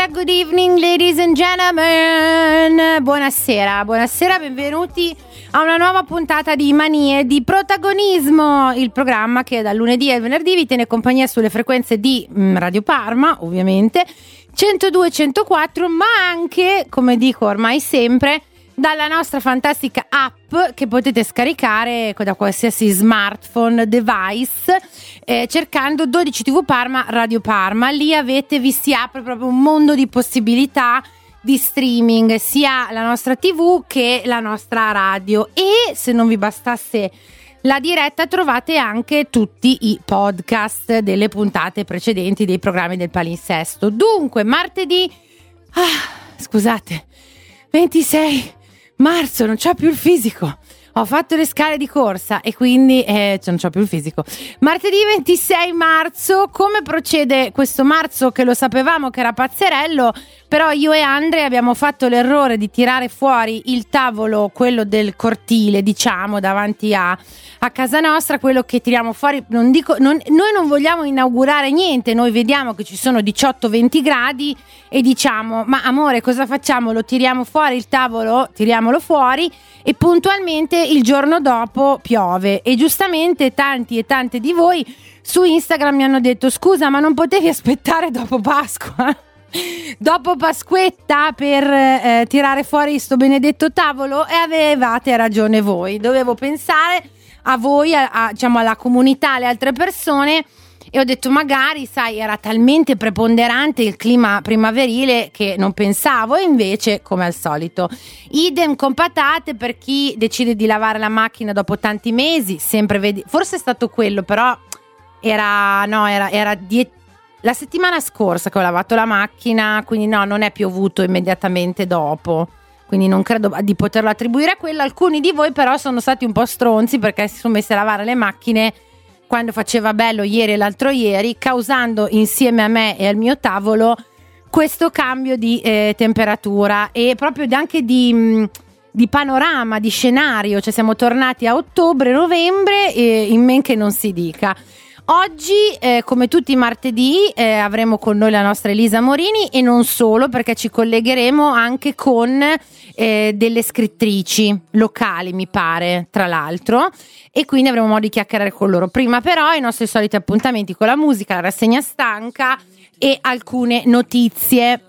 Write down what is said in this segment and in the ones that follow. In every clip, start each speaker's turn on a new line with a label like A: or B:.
A: good evening ladies and gentlemen. Buonasera, benvenuti a una nuova puntata di Manie di Protagonismo, il programma che dal lunedì al venerdì vi tiene compagnia sulle frequenze di Radio Parma, ovviamente, 102 104, ma anche, come dico ormai sempre, dalla nostra fantastica app che potete scaricare da qualsiasi smartphone device, cercando 12 TV Parma Radio Parma. Lì vi si apre proprio un mondo di possibilità di streaming, sia la nostra TV che la nostra radio, e se non vi bastasse la diretta trovate anche tutti i podcast delle puntate precedenti dei programmi del palinsesto. Dunque, martedì 26 marzo, non c'ho più il fisico, ho fatto le scale di corsa e quindi non c'ho più il fisico. Martedì 26 marzo, come procede questo marzo che lo sapevamo che era pazzerello, però io e Andre abbiamo fatto l'errore di tirare fuori il tavolo, quello del cortile, diciamo, davanti a casa nostra, quello che tiriamo fuori. Noi non vogliamo inaugurare niente, noi vediamo che ci sono 18-20 gradi e diciamo: ma amore, cosa facciamo? Lo tiriamo fuori il tavolo? Tiriamolo fuori. E puntualmente il giorno dopo piove, e giustamente tanti e tante di voi su Instagram mi hanno detto: scusa, ma non potevi aspettare dopo Pasqua? Dopo Pasquetta per tirare fuori sto benedetto tavolo? E avevate ragione voi, dovevo pensare a voi, diciamo alla comunità, alle altre persone, e ho detto magari, sai, era talmente preponderante il clima primaverile che non pensavo, e invece, come al solito, idem con patate per chi decide di lavare la macchina dopo tanti mesi. Sempre vedi, forse è stato quello, però era la settimana scorsa che ho lavato la macchina, quindi no, non è piovuto immediatamente dopo, quindi non credo di poterlo attribuire a quello. Alcuni di voi però sono stati un po' stronzi perché si sono messi a lavare le macchine quando faceva bello ieri e l'altro ieri, causando insieme a me e al mio tavolo questo cambio di temperatura e proprio anche di panorama, di scenario. Cioè siamo tornati a ottobre-novembre in men che non si dica. Oggi, come tutti i martedì, avremo con noi la nostra Elisa Morini, e non solo, perché ci collegheremo anche con delle scrittrici locali, mi pare, tra l'altro, e quindi avremo modo di chiacchierare con loro. Prima però i nostri soliti appuntamenti con la musica, la rassegna stanca e alcune notizie.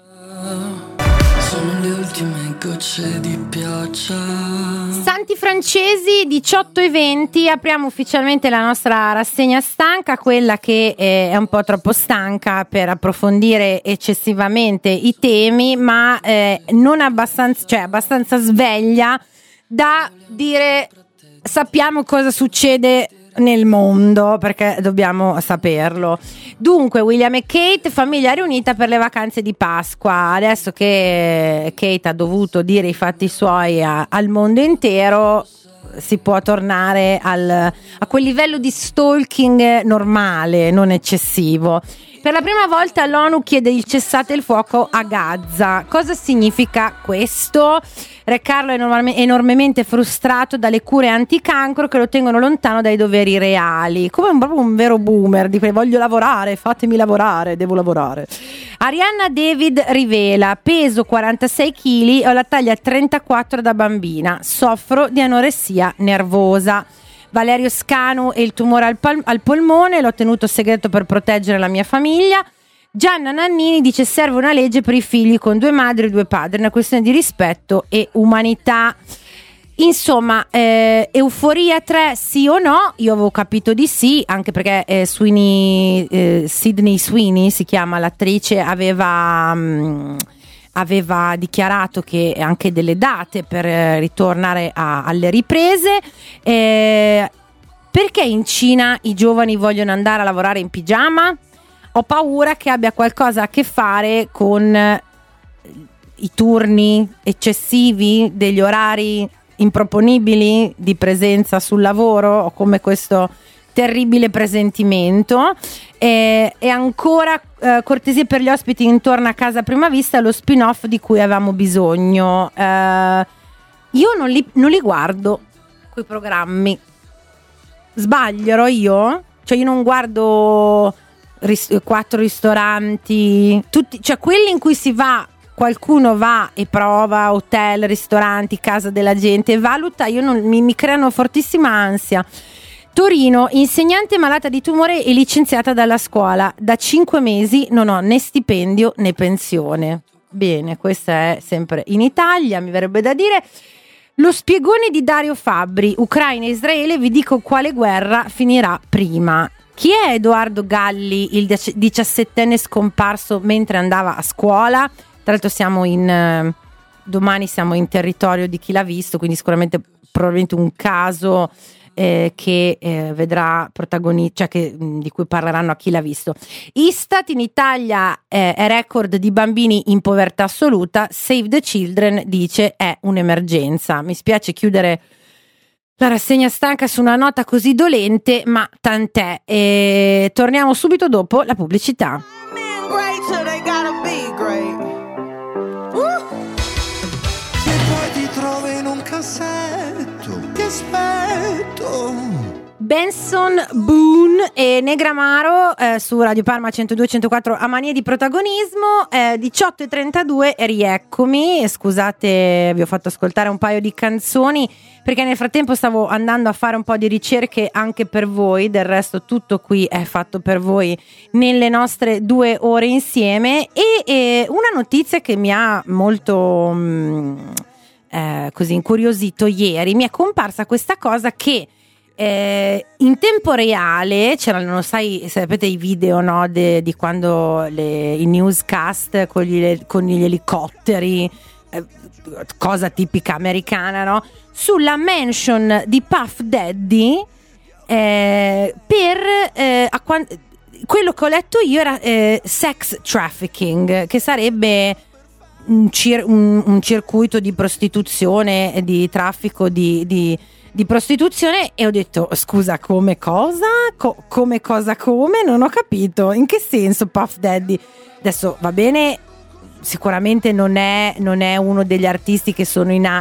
B: Sono le ultime gocce di pioggia.
A: Santi Francesi, 18 e 20, apriamo ufficialmente la nostra rassegna stanca, quella che è un po' troppo stanca per approfondire eccessivamente i temi, ma non abbastanza, cioè abbastanza sveglia da dire sappiamo cosa succede nel mondo, perché dobbiamo saperlo. Dunque, William e Kate, famiglia riunita per le vacanze di Pasqua. Adesso che Kate ha dovuto dire i fatti suoi al mondo intero, si può tornare a quel livello di stalking normale, non eccessivo. Per la prima volta l'ONU chiede il cessate il fuoco a Gaza. Cosa significa questo? Re Carlo è enormemente frustrato dalle cure anticancro che lo tengono lontano dai doveri reali. Come proprio un vero boomer, di quei voglio lavorare, fatemi lavorare, devo lavorare. Arianna David rivela: peso 46 kg, ho la taglia 34 da bambina, soffro di anoressia nervosa. Valerio Scanu e il tumore al polmone, l'ho tenuto segreto per proteggere la mia famiglia. Gianna Nannini dice: serve una legge per i figli con 2 madri e 2 padri, una questione di rispetto e umanità. Insomma, Euforia 3 sì o no? Io avevo capito di sì, anche perché Sydney Sweeney si chiama l'attrice, aveva dichiarato che anche delle date per ritornare alle riprese. Perché in Cina i giovani vogliono andare a lavorare in pigiama? Ho paura che abbia qualcosa a che fare con i turni eccessivi, degli orari improponibili di presenza sul lavoro. Ho come questo terribile presentimento. E ancora cortesie per gli ospiti intorno a Casa Prima Vista, lo spin-off di cui avevamo bisogno. Io non li guardo quei programmi. Sbaglierò io? Cioè io non guardo 4 ristoranti, tutti, cioè quelli in cui si va, qualcuno va e prova hotel, ristoranti, casa della gente, valuta, mi creano fortissima ansia. Torino, insegnante malata di tumore e licenziata dalla scuola, da 5 mesi non ho né stipendio né pensione. Bene, questa è sempre in Italia, mi verrebbe da dire. Lo spiegone di Dario Fabbri, Ucraina e Israele, vi dico quale guerra finirà prima. Chi è Edoardo Galli, il 17enne scomparso mentre andava a scuola? Tra l'altro domani siamo in territorio di Chi l'ha visto, quindi sicuramente probabilmente un caso che vedrà protagonisti, cioè di cui parleranno a Chi l'ha visto. Istat in Italia è record di bambini in povertà assoluta. Save the Children dice è un'emergenza. Mi spiace chiudere la rassegna stanca su una nota così dolente, ma tant'è. E torniamo subito dopo la pubblicità.
C: E poi ti trovi in un cassetto, ti aspetto.
A: Benson Boone e Negramaro su Radio Parma 102-104 a mania di protagonismo. 18:32 e rieccomi. Scusate, vi ho fatto ascoltare un paio di canzoni perché nel frattempo stavo andando a fare un po' di ricerche anche per voi. Del resto tutto qui è fatto per voi nelle nostre 2 ore insieme. E una notizia che mi ha molto così incuriosito ieri, mi è comparsa questa cosa che in tempo reale c'erano, sapete i video, no, di quando i newscast con gli elicotteri, cosa tipica americana, no? Sulla mansion di Puff Daddy, quello che ho letto io era sex trafficking, che sarebbe un circuito di prostituzione, di traffico di prostituzione. E ho detto scusa, come cosa? Come non ho capito in che senso Puff Daddy. Adesso va bene, sicuramente non è uno degli artisti che sono in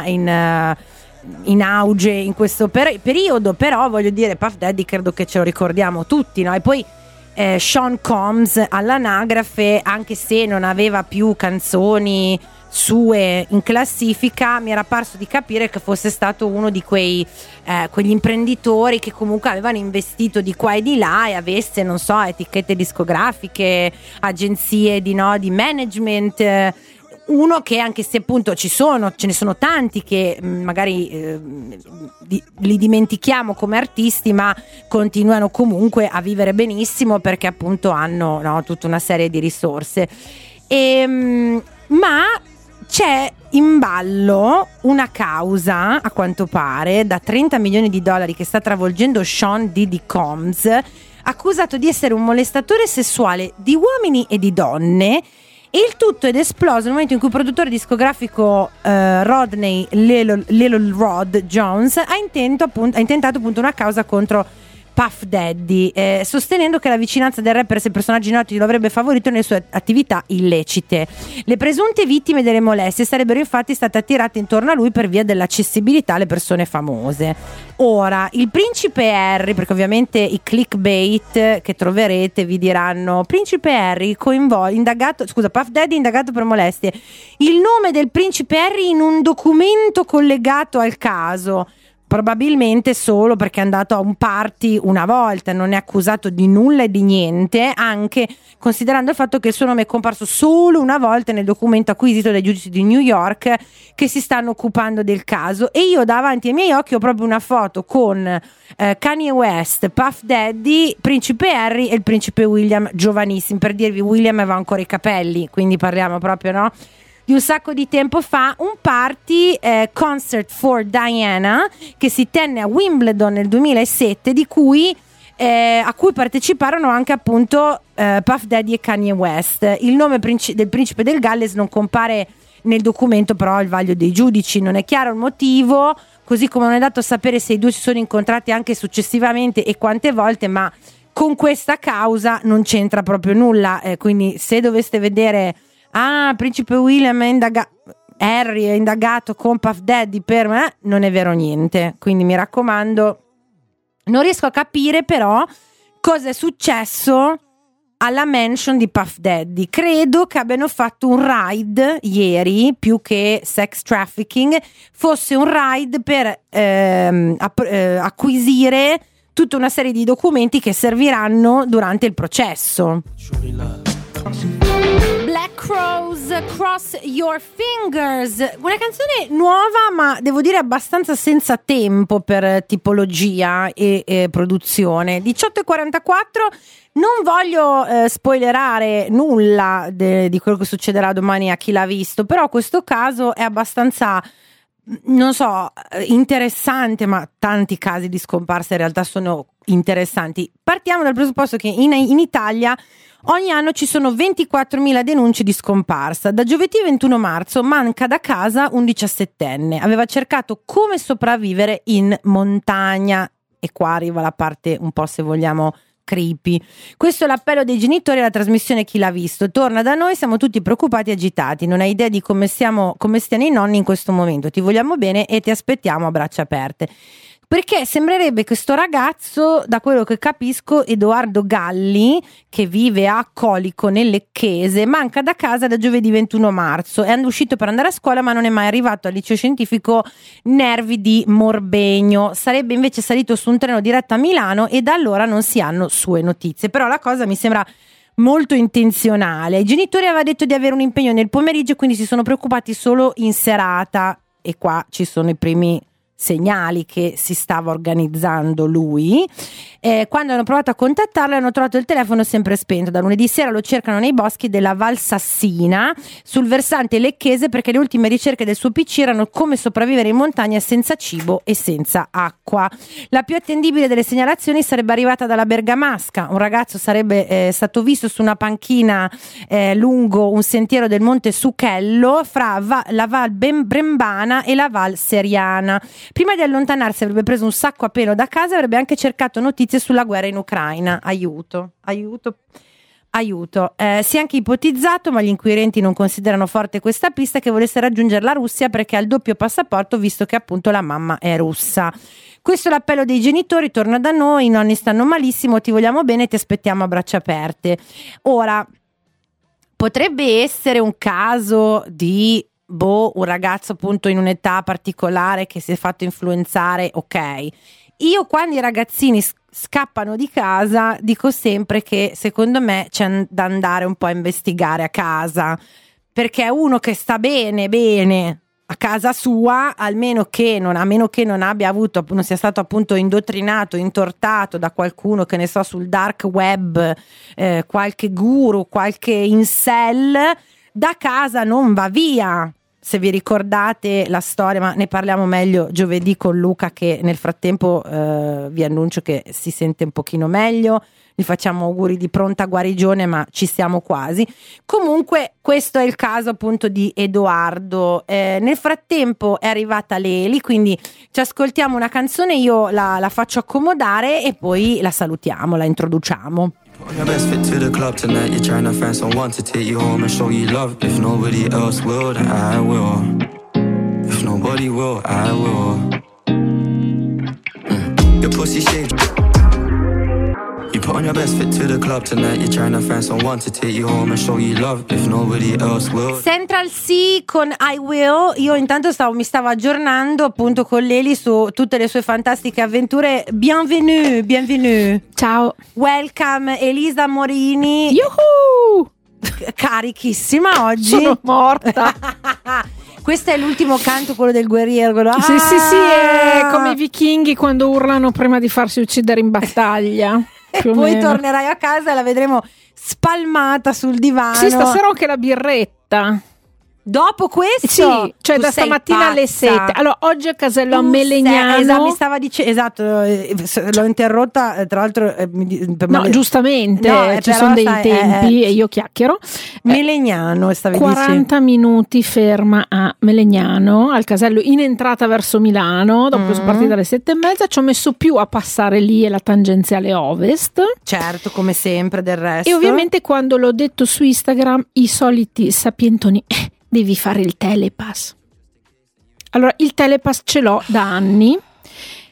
A: auge in questo periodo, però voglio dire, Puff Daddy credo che ce lo ricordiamo tutti, no? E poi Sean Combs all'anagrafe, anche se non aveva più canzoni sue in classifica, mi era parso di capire che fosse stato uno di quegli imprenditori che comunque avevano investito di qua e di là e avesse, non so, etichette discografiche, agenzie di management. Uno che, anche se appunto ce ne sono tanti che magari li dimentichiamo come artisti, ma continuano comunque a vivere benissimo perché appunto hanno, no, tutta una serie di risorse. Ma c'è in ballo una causa, a quanto pare, da $30 milioni che sta travolgendo Sean Diddy Combs, accusato di essere un molestatore sessuale di uomini e di donne. E il tutto è esploso nel momento in cui il produttore discografico Rodney Little Rod Jones ha intentato appunto una causa contro Puff Daddy, sostenendo che la vicinanza del rapper ai personaggi noti lo avrebbe favorito nelle sue attività illecite. Le presunte vittime delle molestie sarebbero infatti state attirate intorno a lui per via dell'accessibilità alle persone famose. Ora, il principe Harry, perché ovviamente i clickbait che troverete vi diranno principe Harry Puff Daddy indagato per molestie. Il nome del principe Harry in un documento collegato al caso. Probabilmente solo perché è andato a un party una volta, non è accusato di nulla e di niente, anche considerando il fatto che il suo nome è comparso solo una volta nel documento acquisito dai giudici di New York che si stanno occupando del caso. E io davanti ai miei occhi ho proprio una foto con Kanye West, Puff Daddy, principe Harry e il principe William giovanissimi, per dirvi, William aveva ancora i capelli, quindi parliamo proprio, no, di un sacco di tempo fa. Un party Concert for Diana che si tenne a Wimbledon nel 2007, a cui parteciparono anche appunto Puff Daddy e Kanye West. Il nome del principe del Galles non compare nel documento, però al vaglio dei giudici. Non è chiaro il motivo, così come non è dato sapere se i due si sono incontrati anche successivamente e quante volte, ma con questa causa non c'entra proprio nulla. Quindi se doveste vedere principe William Harry è indagato con Puff Daddy per me, non è vero niente. Quindi mi raccomando, non riesco a capire però cosa è successo alla mansion di Puff Daddy. Credo che abbiano fatto un ride ieri, più che sex trafficking, fosse un ride per acquisire tutta una serie di documenti che serviranno durante il processo. Black Crowes, Cross Your Fingers, una canzone nuova ma devo dire abbastanza senza tempo per tipologia e produzione. 18:44, non voglio spoilerare nulla di quello che succederà domani a chi l'ha visto, però questo caso è abbastanza, non so, interessante, ma tanti casi di scomparsa in realtà sono interessanti. Partiamo dal presupposto che in Italia ogni anno ci sono 24.000 denunce di scomparsa. Da giovedì 21 marzo manca da casa un 17enne. Aveva cercato come sopravvivere in montagna. E qua arriva la parte un po', se vogliamo, creepy. Questo è l'appello dei genitori alla trasmissione Chi l'ha visto. Torna da noi, siamo tutti preoccupati e agitati. Non hai idea di come stiano i nonni in questo momento. Ti vogliamo bene e ti aspettiamo a braccia aperte. Perché sembrerebbe che sto ragazzo, da quello che capisco, Edoardo Galli, che vive a Colico nel Lecchese, manca da casa da giovedì 21 marzo. È uscito per andare a scuola ma non è mai arrivato al liceo scientifico Nervi di Morbegno. Sarebbe invece salito su un treno diretto a Milano e da allora non si hanno sue notizie. Però la cosa mi sembra molto intenzionale. I genitori avevano detto di avere un impegno nel pomeriggio, quindi si sono preoccupati solo in serata. E qua ci sono i primi segnali che si stava organizzando lui. Quando hanno provato a contattarlo hanno trovato il telefono sempre spento. Da lunedì sera lo cercano nei boschi della Val Sassina sul versante lecchese, perché le ultime ricerche del suo PC erano come sopravvivere in montagna senza cibo e senza acqua. La più attendibile delle segnalazioni sarebbe arrivata dalla Bergamasca. Un ragazzo sarebbe stato visto su una panchina lungo un sentiero del Monte Suchello fra la Val Brembana e la Val Seriana. Prima di allontanarsi avrebbe preso un sacco a pelo da casa e avrebbe anche cercato notizie sulla guerra in Ucraina. Aiuto. Si è anche ipotizzato, ma gli inquirenti non considerano forte questa pista, che volesse raggiungere la Russia perché ha il doppio passaporto, visto che appunto la mamma è russa. Questo è l'appello dei genitori: torna da noi, i nonni stanno malissimo, ti vogliamo bene, ti aspettiamo a braccia aperte. Ora, potrebbe essere un caso di un ragazzo appunto in un'età particolare che si è fatto influenzare, ok. Io quando i ragazzini scappano di casa dico sempre che secondo me c'è da andare un po' a investigare a casa, perché uno che sta bene a casa sua, a meno che non abbia avuto, non sia stato appunto indottrinato, intortato da qualcuno, che ne so, sul dark web, qualche guru, qualche incel, da casa non va via. Se vi ricordate la storia, ma ne parliamo meglio giovedì con Luca, che nel frattempo vi annuncio che si sente un pochino meglio, gli facciamo auguri di pronta guarigione, ma ci siamo quasi. Comunque questo è il caso appunto di Edoardo. Nel frattempo è arrivata Leli, quindi ci ascoltiamo una canzone, io la faccio accomodare e poi la salutiamo, la introduciamo.
D: On your best fit to the club tonight. You're trying to find someone to take you home and show you love. If nobody else will, then I will. If nobody will, I will. Your pussy shake. You put on your best fit to the club tonight. You're trying to find someone to take you home and show you love. If nobody else will.
A: Central C con I Will. Io intanto mi stavo aggiornando appunto con Leli su tutte le sue fantastiche avventure. Bienvenue.
E: Ciao.
A: Welcome Elisa Morini.
E: Yuhu!
A: Carichissima oggi.
E: Sono morta.
A: Questo è l'ultimo canto, quello del guerriero, quello...
E: Sì, è come i vichinghi quando urlano prima di farsi uccidere in battaglia.
A: E poi tornerai a casa e la vedremo spalmata sul divano.
E: Sì, stasera ho anche la birretta.
A: Dopo questo?
E: Sì, cioè da stamattina alle 7. Allora, oggi a casello a Melegnano.
A: Mi stava dicendo, esatto, l'ho interrotta, tra l'altro.
E: No, giustamente, ci sono dei tempi e io chiacchiero.
A: Melegnano, stavi
E: 40
A: dicendo.
E: minuti ferma a Melegnano, al casello in entrata verso Milano, dopo sono partita alle 7:30, ci ho messo più a passare lì e la tangenziale ovest.
A: Certo, come sempre del resto.
E: E ovviamente quando l'ho detto su Instagram, i soliti sapientoni... devi fare il telepass. Allora, il telepass ce l'ho da anni,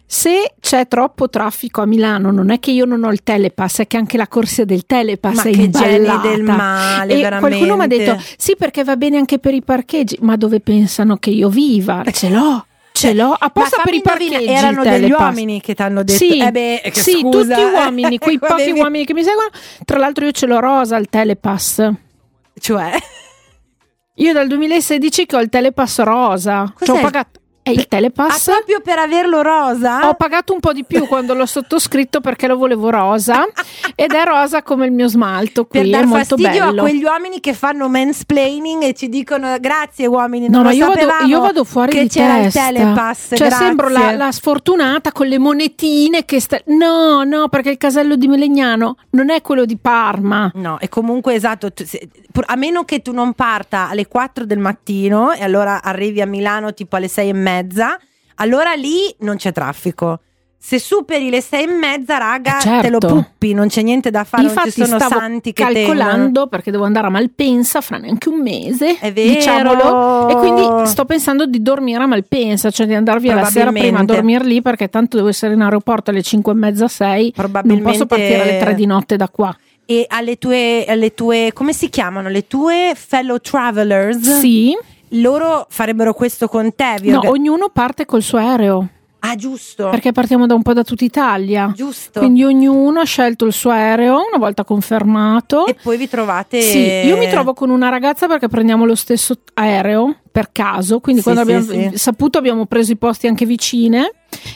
E: Se c'è troppo traffico a Milano, non è che io non ho il Telepass, è che anche la corsia del Telepass
A: Ma
E: è
A: che
E: imballata.
A: geni del male,
E: e
A: veramente.
E: qualcuno mi ha detto sì, perché va bene anche per i parcheggi. Ma dove pensano che io viva? Ce l'ho apposta per i parcheggi.
A: Erano
E: il
A: degli
E: Telepass.
A: uomini che ti hanno detto
E: sì,
A: che
E: sì,
A: scusa,
E: tutti uomini, quei pochi
A: avevi-
E: uomini che mi seguono. Tra l'altro io ce l'ho rosa il Telepass.
A: Cioè,
E: Io dal 2016 che ho il Telepass rosa.
A: Cos'è?
E: Ho pagato. È il Telepass.
A: proprio per averlo rosa?
E: Ho pagato un po' di più quando l'ho sottoscritto perché lo volevo rosa ed è rosa come il mio smalto qui,
A: Per
E: è
A: dar
E: molto
A: fastidio
E: bello.
A: a quegli uomini che fanno mansplaining e ci dicono grazie uomini,
E: No,
A: non
E: ma
A: lo sapevamo
E: io vado fuori
A: che
E: di
A: c'era
E: testa.
A: il Telepass,
E: cioè
A: grazie.
E: sembro la sfortunata con le monetine che no, perché il casello di Melegnano non è quello di Parma.
A: No, e comunque esatto, a meno che tu non parta alle 4 del mattino e allora arrivi a Milano tipo alle 6:30, allora lì non c'è traffico. Se superi le 6:30, raga,
E: certo.
A: te lo puppi, non c'è niente da fare,
E: Infatti
A: non ci sono
E: stavo
A: santi che
E: calcolando
A: tengono.
E: perché devo andare a Malpensa fra neanche un mese,
A: È vero.
E: diciamolo, e quindi sto pensando di dormire a Malpensa, cioè di andare via la sera prima a dormire lì perché tanto devo essere in aeroporto alle 5:30-6, non posso partire alle 3 di notte da qua.
A: E alle tue come si chiamano? Le tue fellow travelers?
E: Sì.
A: Loro farebbero questo con te?
E: No, ognuno parte col suo aereo.
A: Ah, giusto.
E: Perché partiamo da un po' da tutta Italia.
A: Giusto.
E: Quindi ognuno ha scelto il suo aereo una volta confermato.
A: E poi vi trovate.
E: Sì, io mi trovo con una ragazza perché prendiamo lo stesso aereo per caso. Quindi
A: Sì,
E: quando
A: sì,
E: abbiamo
A: sì.
E: saputo abbiamo preso i posti anche vicine.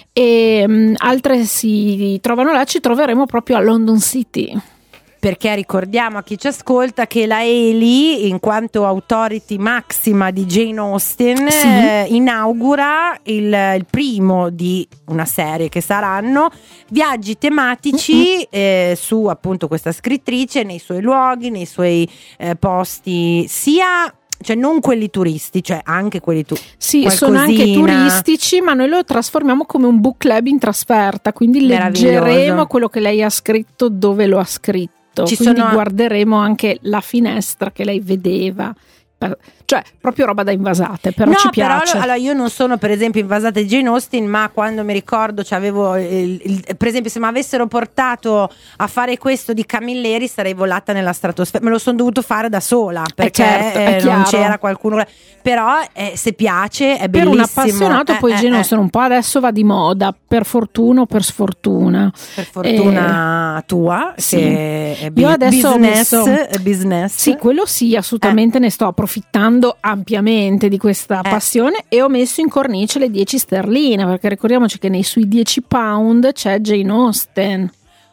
E: E altre si trovano là, ci troveremo proprio a London City.
A: Perché ricordiamo a chi ci ascolta che la Hailey, in quanto authority massima di Jane Austen,
E: Sì.
A: inaugura il primo di una serie che saranno viaggi tematici su appunto questa scrittrice, nei suoi luoghi, nei suoi posti, sia cioè non quelli turisti, cioè anche quelli
E: Sì, sono anche turistici, ma noi lo trasformiamo come un book club in trasferta, quindi leggeremo quello che lei ha scritto, dove lo ha scritto. Quindi guarderemo anche la finestra che lei vedeva, cioè proprio roba da invasate, però ci piace.
A: Però allora io non sono per esempio invasata di Jane Austen, ma quando mi ricordo c'avevo per esempio se mi avessero portato a fare questo di Camilleri sarei volata nella stratosfera, me lo sono dovuto fare da sola perché
E: certo,
A: non c'era qualcuno, però se piace è bellissimo.
E: Per un appassionato poi Jane Austen un po' adesso va di moda, per fortuna o per sfortuna.
A: Per fortuna tua,
E: sì.
A: Che è
E: io adesso
A: business.
E: Sì, quello sì, assolutamente ne sto approfittando ampiamente di questa passione e ho messo in cornice le 10 sterline, perché ricordiamoci che nei sui 10 pound c'è Jane Austen.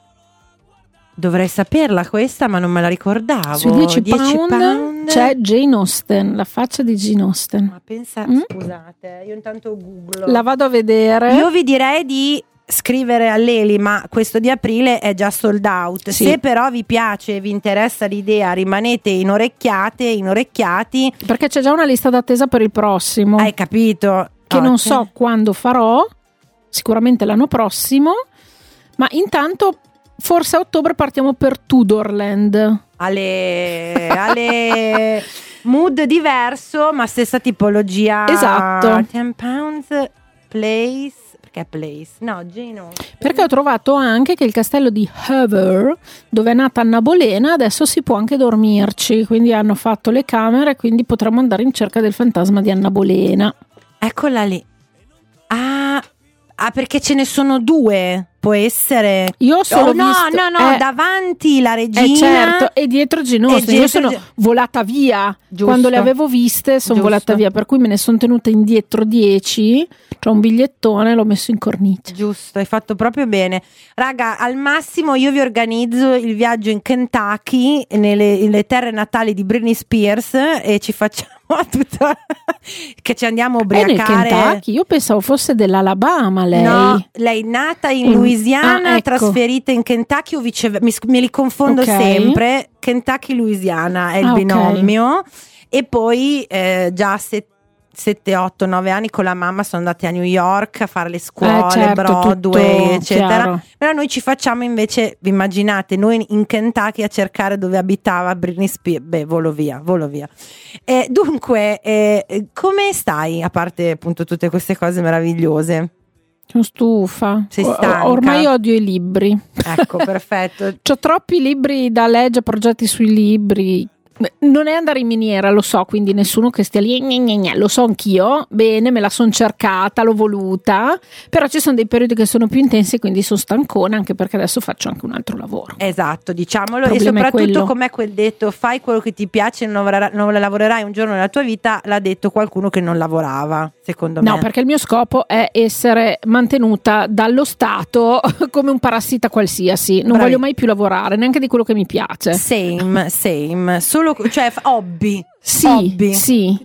A: Dovrei saperla questa, ma non me la ricordavo.
E: Sui 10 pound c'è Jane Austen, la faccia di Jane Austen.
A: Ma pensa, scusate, io intanto googlo.
E: La vado a vedere.
A: Io vi direi di scrivere all'Eli, ma questo di aprile è già sold out.
E: Sì.
A: Se però vi piace e vi interessa l'idea, rimanete inorecchiati.
E: Perché c'è già una lista d'attesa per il prossimo.
A: Hai capito?
E: Che non so quando farò, sicuramente l'anno prossimo, ma intanto forse a ottobre partiamo per Tudorland.
A: alle mood diverso, ma stessa tipologia.
E: Esatto.
A: 10 pounds place. Perché place? No, Jane Austen.
E: Perché ho trovato anche che il castello di Hever, dove è nata Anna Bolena, adesso si può anche dormirci, quindi hanno fatto le camere, quindi potremo andare in cerca del fantasma di Anna Bolena.
A: Eccola lì. Ah, perché ce ne sono due. Può essere.
E: Io solo visto,
A: davanti la regina.
E: Certo, e dietro Jane Austen. Io sono volata via.
A: Giusto.
E: Quando le avevo viste sono volata via, per cui me ne sono tenuta indietro 10. C'ho un bigliettone, l'ho messo in cornice.
A: Giusto, hai fatto proprio bene. Raga, al massimo io vi organizzo il viaggio in Kentucky, nelle terre natali di Britney Spears, e ci facciamo tutta che ci andiamo a ubriacare.
E: Nel Kentucky? Io pensavo fosse dell'Alabama lei.
A: No, lei è nata in Louisiana,
E: ecco.
A: Trasferita in Kentucky o viceversa, me li confondo sempre. Kentucky, Louisiana è il binomio. E poi già 7, 8, 9 anni con la mamma sono andati a New York a fare le scuole,
E: certo,
A: Broadway,
E: tutto
A: eccetera.
E: chiaro.
A: Però noi ci facciamo invece, vi immaginate, noi in Kentucky a cercare dove abitava Britney Spears. Beh, volo via. Dunque, come stai? A parte appunto tutte queste cose meravigliose.
E: Sono stufa.
A: Sei stanca?
E: Ormai odio i libri.
A: Ecco, perfetto.
E: C'ho troppi libri da leggere, progetti sui libri. Non è andare in miniera, lo so, quindi nessuno che stia lì, lo so anch'io, bene, me la son cercata, l'ho voluta, però ci sono dei periodi che sono più intensi, quindi sono stancona, anche perché adesso faccio anche un altro lavoro.
A: Esatto, diciamolo, e soprattutto com'è quel detto, fai quello che ti piace, non lavorerai un giorno nella tua vita, l'ha detto qualcuno che non lavorava, secondo me.
E: No, perché il mio scopo è essere mantenuta dallo Stato come un parassita qualsiasi, non voglio mai più lavorare, neanche di quello che mi piace.
A: Same, solo cioè hobby.
E: Sì.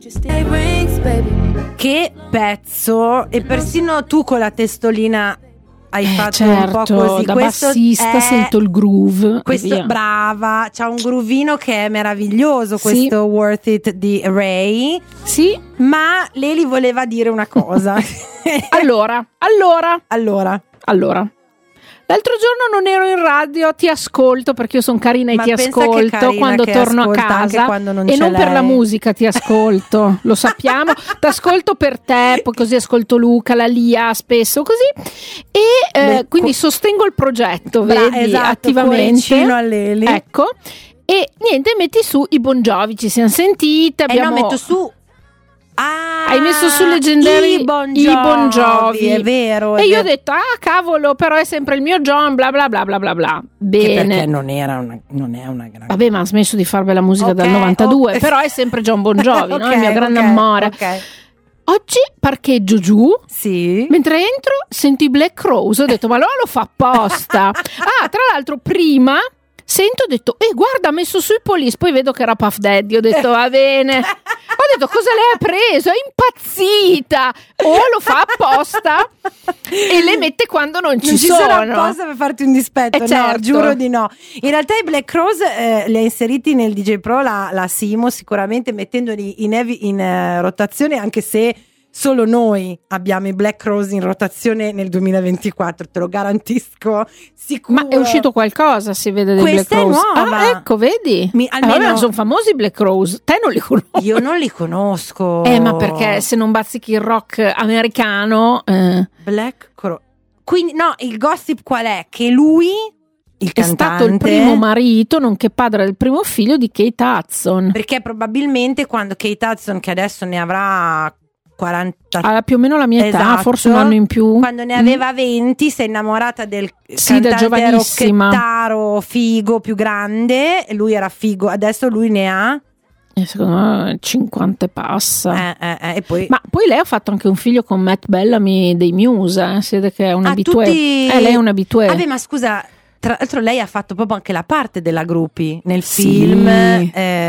A: Che pezzo, e persino tu con la testolina hai fatto un po' così.
E: Da bassista sento il groove.
A: Questo, brava, c'ha un groovino che è meraviglioso, questo Worth It di Ray.
E: Sì.
A: Ma Leli voleva dire una cosa.
E: Allora. L'altro giorno non ero in radio, ti ascolto perché io sono carina e ti ascolto quando torno a casa, e non per la musica ti ascolto, lo sappiamo, ti ascolto per te, poi così ascolto Luca, la Lia spesso così, e quindi sostengo il progetto, vedi,
A: esatto,
E: attivamente.
A: Vicino a Leli.
E: Ecco, e niente, metti su i Bon Jovi, ci siamo sentite, abbiamo...
A: metto su...
E: hai messo su leggendari
A: i Bon Jovi, è vero.
E: E io ho detto, cavolo, però è sempre il mio John, bla bla bla bla bla bla. Bene.
A: Perché non è una grande...
E: Vabbè, ma ha smesso di fare bella musica dal 92, però è sempre John Bon Jovi, no? Il mio grande amore. Oggi parcheggio giù, mentre entro sento i Black Crowes, ho detto, ma allora lo fa apposta. Tra l'altro prima... ho detto, guarda, ha messo sui Police, poi vedo che era Puff Daddy, ho detto, va bene. Ho detto, cosa lei ha preso? È impazzita! O lo fa apposta e le mette quando non ci sono.
A: Non ci sono apposta per farti un dispetto, no,
E: certo.
A: Giuro di no. In realtà i Black Crowes li ha inseriti nel DJ Pro la Simo, sicuramente mettendoli in rotazione, anche se solo noi abbiamo i Black Crowes in rotazione nel 2024, te lo garantisco, sicuro.
E: Ma è uscito qualcosa, si vede dei
A: Questa
E: Black Crowes.
A: è nuova.
E: Ecco, vedi?
A: Almeno
E: sono famosi i Black Crowes. Te non li conosco.
A: Io non li conosco.
E: Ma perché se non bazzichi il rock americano...
A: Black Crowes. Quindi, no, il gossip qual è? Che lui...
E: è stato il primo marito, nonché padre del primo figlio di Kate Hudson.
A: Perché probabilmente quando Kate Hudson, che adesso ne avrà 40,
E: più o meno la mia età, forse un anno in più,
A: quando ne aveva 20 si è innamorata del cantante rocchettaro figo più grande, lui era figo, adesso lui ne ha
E: secondo me 50 passa.
A: E poi...
E: Ma poi lei ha fatto anche un figlio con Matt Bellamy dei Muse, si vede che è un abitué. Lei è un abitué.
A: Vabbè, ma scusa, tra l'altro lei ha fatto proprio anche la parte della groupie nel film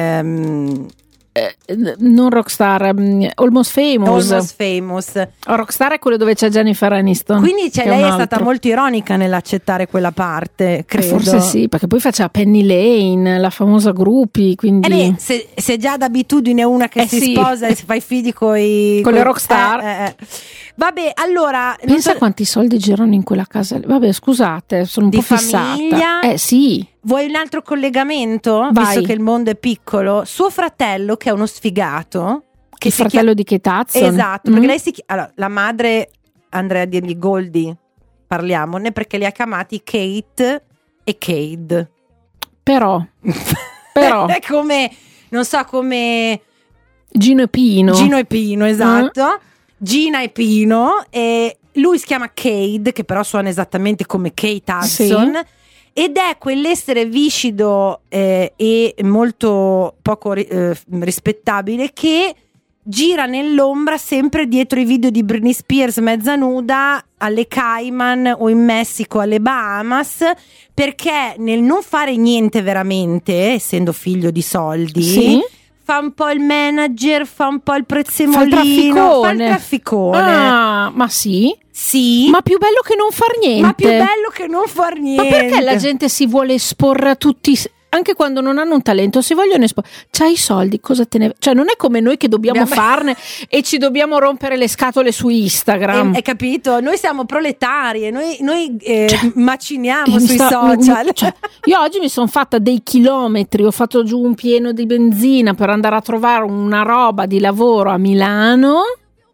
E: non Rockstar, Almost Famous. Rockstar è quello dove c'è Jennifer Aniston.
A: Quindi lei è stata molto ironica nell'accettare quella parte, credo.
E: Forse sì, perché poi faceva Penny Lane, la famosa groupie, quindi
A: se già d'abitudine una che si sposa e si fa i figli con
E: le Rockstar.
A: Vabbè, allora
E: pensa quanti soldi girano in quella casa. Vabbè, scusate, sono un po' fissata.
A: Famiglia.
E: Sì.
A: Vuoi un altro collegamento?
E: Vai.
A: Visto che il mondo è piccolo, suo fratello, che è uno sfigato,
E: il fratello di Kate Hudson.
A: Esatto, perché lei allora, la madre, andrei a dirgli Goldie, parliamone, perché li ha chiamati Kate e Cade.
E: Però
A: è come, non so, come
E: Gino e Pino,
A: esatto. Gina e Pino, e lui si chiama Cade, che però suona esattamente come Kate Hudson. Ed è quell'essere viscido e molto poco rispettabile che gira nell'ombra sempre dietro i video di Britney Spears mezza nuda alle Cayman o in Messico alle Bahamas, perché nel non fare niente veramente, essendo figlio di soldi, fa un po' il manager, fa un po' il prezzemolino, fa il trafficone.
E: Ma sì?
A: Sì.
E: Ma più bello che non far niente. Ma perché la gente si vuole esporre a tutti, anche quando non hanno un talento, si vogliono esporre? C'hai i soldi, cosa te ne... Cioè non è come noi che dobbiamo farne e ci dobbiamo rompere le scatole su Instagram.
A: Hai capito? Noi siamo proletari e noi maciniamo sui social.
E: Io oggi mi sono fatta dei chilometri, ho fatto giù un pieno di benzina per andare a trovare una roba di lavoro a Milano.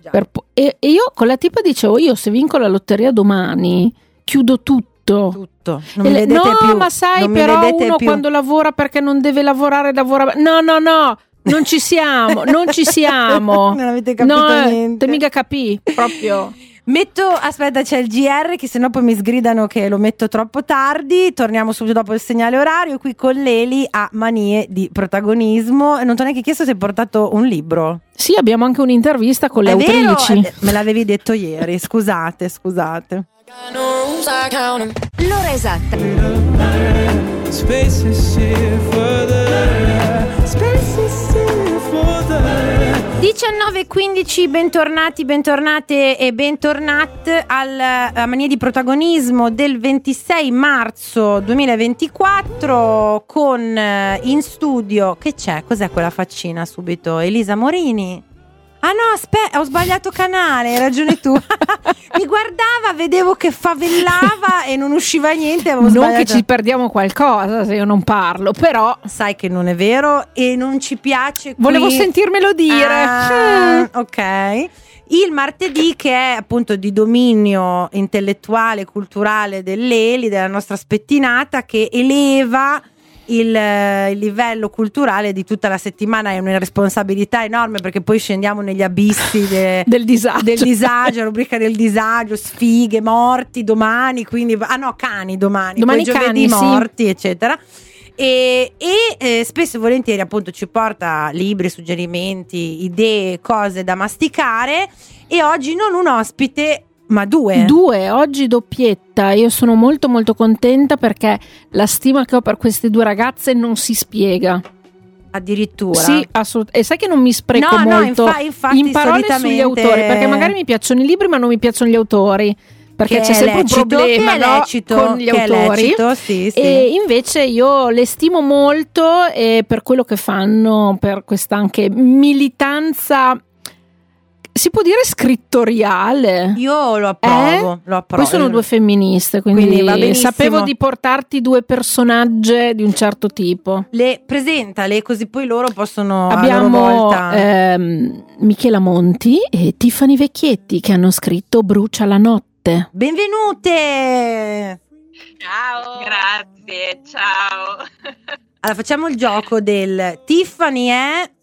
E: E io con la tipa dicevo, io se vinco la lotteria domani chiudo tutto.
A: Non mi vedete più.
E: Ma sai, però uno quando lavora perché non deve lavorare, lavora. No, non ci siamo. Non
A: avete capito niente.
E: Te mica capì proprio.
A: Aspetta, c'è il GR che sennò poi mi sgridano che lo metto troppo tardi. Torniamo subito dopo il segnale orario. Qui con Leli a Manie di protagonismo. Non ti ho neanche chiesto se hai portato un libro.
E: Sì, abbiamo anche un'intervista con le autrici.
A: Me l'avevi detto ieri, scusate.
F: L'ora esatta.
A: 19:15, bentornate e bentornate alla Mania di protagonismo del 26 marzo 2024 con in studio, che c'è? Cos'è quella faccina subito? Elisa Morini? Ah no, aspetta, ho sbagliato canale, hai ragione tu. Mi guardava, vedevo che favellava e non usciva niente.
E: Non che ci perdiamo qualcosa se io non parlo, però
A: sai che non è vero e non ci piace.
E: Volevo sentirmelo dire.
A: Ok. Il martedì, che è appunto di dominio intellettuale, culturale dell'Eli, della nostra spettinata, che eleva il livello culturale di tutta la settimana. È una responsabilità enorme perché poi scendiamo negli abissi
E: del disagio,
A: rubrica del disagio, sfighe, morti domani, quindi cani domani poi giovedì morti, sì, eccetera. E spesso e volentieri appunto ci porta libri, suggerimenti, idee, cose da masticare, e oggi non un ospite ma due,
E: oggi doppietta. Io sono molto molto contenta perché la stima che ho per queste due ragazze non si spiega.
A: Addirittura?
E: Sì, assolutamente. E sai che non mi spreco molto
A: infatti,
E: in parole sugli autori, perché magari mi piacciono i libri ma non mi piacciono gli autori, perché c'è sempre un problema, no? Con gli autori.
A: Sì.
E: E invece io le stimo molto per quello che fanno, per questa anche militanza, si può dire scrittoriale.
A: Io lo approvo.
E: Poi sono due femministe, quindi sapevo di portarti due personaggi di un certo tipo.
A: Presentale, così poi loro possono
E: abbiamo
A: a loro volta.
E: Michela Monti e Tiffany Vecchietti, che hanno scritto Brucia la notte.
A: Benvenute.
G: Ciao, grazie, ciao.
A: Allora facciamo il gioco del Tiffany è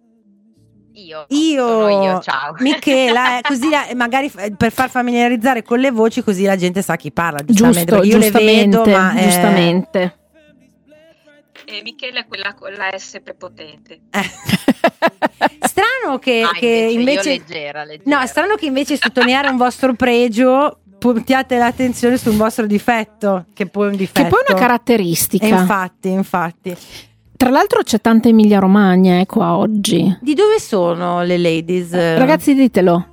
G: Io, ciao.
A: Michela, così magari per far familiarizzare con le voci, così la gente sa chi parla.
E: Giusto,
A: io le vedo, ma
E: giustamente.
G: E Michela è quella con la S prepotente.
A: Strano che invece
G: io leggera.
A: No, strano che invece sottolineare un vostro pregio puntiate l'attenzione sul vostro difetto, che poi è un difetto,
E: che poi è una caratteristica.
A: Infatti.
E: Tra l'altro c'è tanta Emilia Romagna qua oggi.
A: Di dove sono le ladies?
E: Ragazzi, ditelo.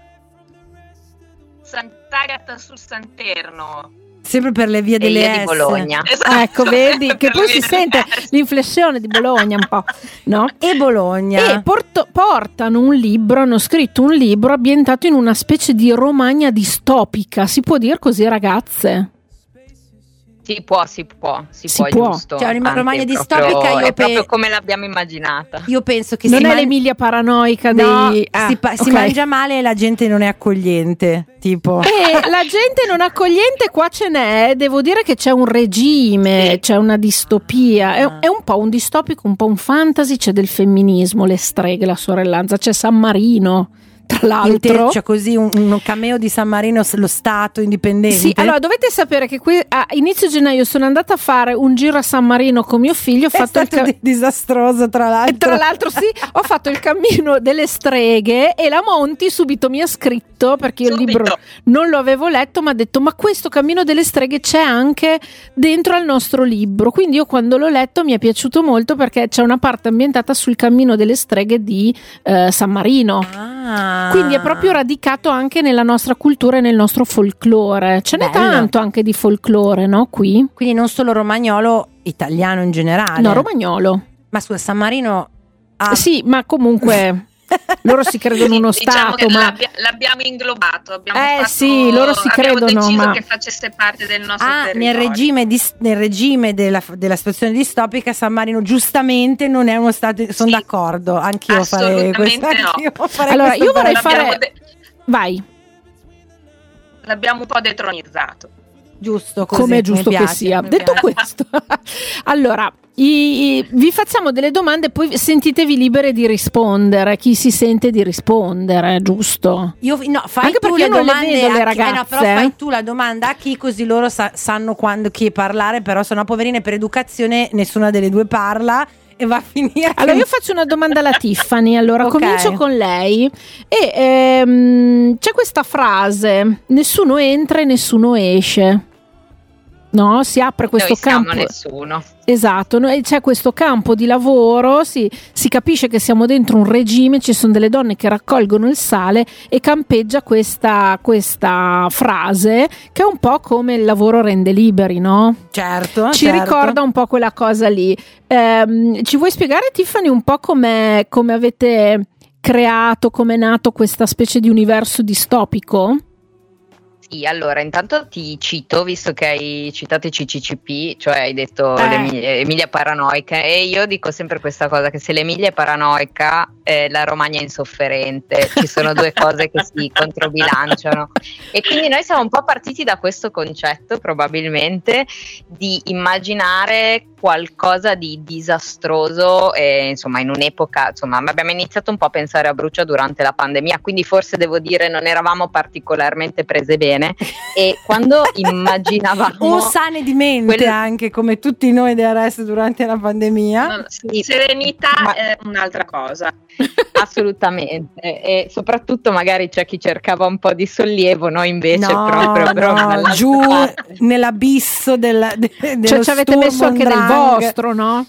G: Sant'Agata sul Santerno.
A: Sempre per le vie delle S.
G: Di Bologna.
E: Esatto. Ecco, vedi che poi si sente l'inflessione di Bologna un po', no?
A: E Bologna.
E: E hanno scritto un libro ambientato in una specie di Romagna distopica. Si può dire così, ragazze?
G: Si può, giusto.
A: Cioè, una Romagna distopica
G: è proprio come l'abbiamo immaginata.
A: Io penso che
E: non è l'Emilia paranoica dei...
A: si mangia male e la gente non è accogliente, tipo.
E: La gente non accogliente qua ce n'è, devo dire che c'è un regime, c'è una distopia, è un po' un distopico, un po' un fantasy, c'è del femminismo, le streghe, la sorellanza, c'è San Marino. Tra l'altro
A: c'è così un cameo di San Marino, lo Stato indipendente.
E: Sì, allora dovete sapere che qui a inizio gennaio sono andata a fare un giro a San Marino con mio figlio.
A: È stato disastroso, tra l'altro.
E: Tra l'altro sì, ho fatto il cammino delle streghe e la Monti subito mi ha scritto, perché io il libro non lo avevo letto, mi ha detto: ma questo cammino delle streghe c'è anche dentro al nostro libro. Quindi io quando l'ho letto mi è piaciuto molto, perché c'è una parte ambientata sul cammino delle streghe di San Marino. Quindi è proprio radicato anche nella nostra cultura e nel nostro folklore. Ce n'è tanto anche di folklore, no? Qui.
A: Quindi non solo romagnolo, italiano in generale.
E: No, romagnolo.
A: Ma scusa, San Marino
E: sì, ma comunque Loro si credono uno
G: diciamo
E: Stato,
G: che
E: ma
G: l'abbiamo inglobato.
E: Sì, loro si credono,
G: deciso
E: ma
G: che facesse parte del nostro
A: nel regime della situazione distopica San Marino giustamente non è uno Stato. Sono d'accordo, anch'io farei questo.
E: Allora io vorrei fare vai.
G: L'abbiamo un po' detronizzato.
A: Giusto, così,
E: come è giusto che sia. Detto questo, allora vi facciamo delle domande, poi sentitevi libere di rispondere. Chi si sente di rispondere, giusto?
A: Fai
E: anche
A: tu
E: perché
A: le
E: non
A: domande
E: le vedo le ragazze.
A: però fai tu la domanda a chi, così loro sanno quando chi parlare, però sennò poverine per educazione nessuna delle due parla. E va a finire.
E: Allora io faccio una domanda alla Tiffany. Allora comincio con lei e c'è questa frase: nessuno entra e nessuno esce. No, si apre questo campo.
G: Nessuno.
E: Esatto, c'è questo campo di lavoro, si capisce che siamo dentro un regime, ci sono delle donne che raccolgono il sale e campeggia questa frase che è un po' come il lavoro rende liberi, no?
A: Certo.
E: Ci ricorda un po' quella cosa lì. Ci vuoi spiegare, Tiffany, un po' come avete creato, come è nato questa specie di universo distopico?
H: Sì, allora intanto ti cito, visto che hai citato i CCCP, cioè hai detto l'Emilia paranoica, e io dico sempre questa cosa, che se l'Emilia è paranoica la Romagna è insofferente, ci sono due cose che si controbilanciano, e quindi noi siamo un po' partiti da questo concetto, probabilmente, di immaginare qualcosa di disastroso, insomma in un'epoca, insomma abbiamo iniziato un po' a pensare a Brucia durante la pandemia, quindi forse devo dire non eravamo particolarmente prese bene, e quando immaginavamo
A: o sane di mente anche come tutti noi del resto durante la pandemia,
G: serenità è un'altra cosa.
H: Assolutamente, e soprattutto magari c'è chi cercava un po' di sollievo, noi invece proprio
A: giù nell'abisso dello
E: cioè ci avete messo anche del vostro, no?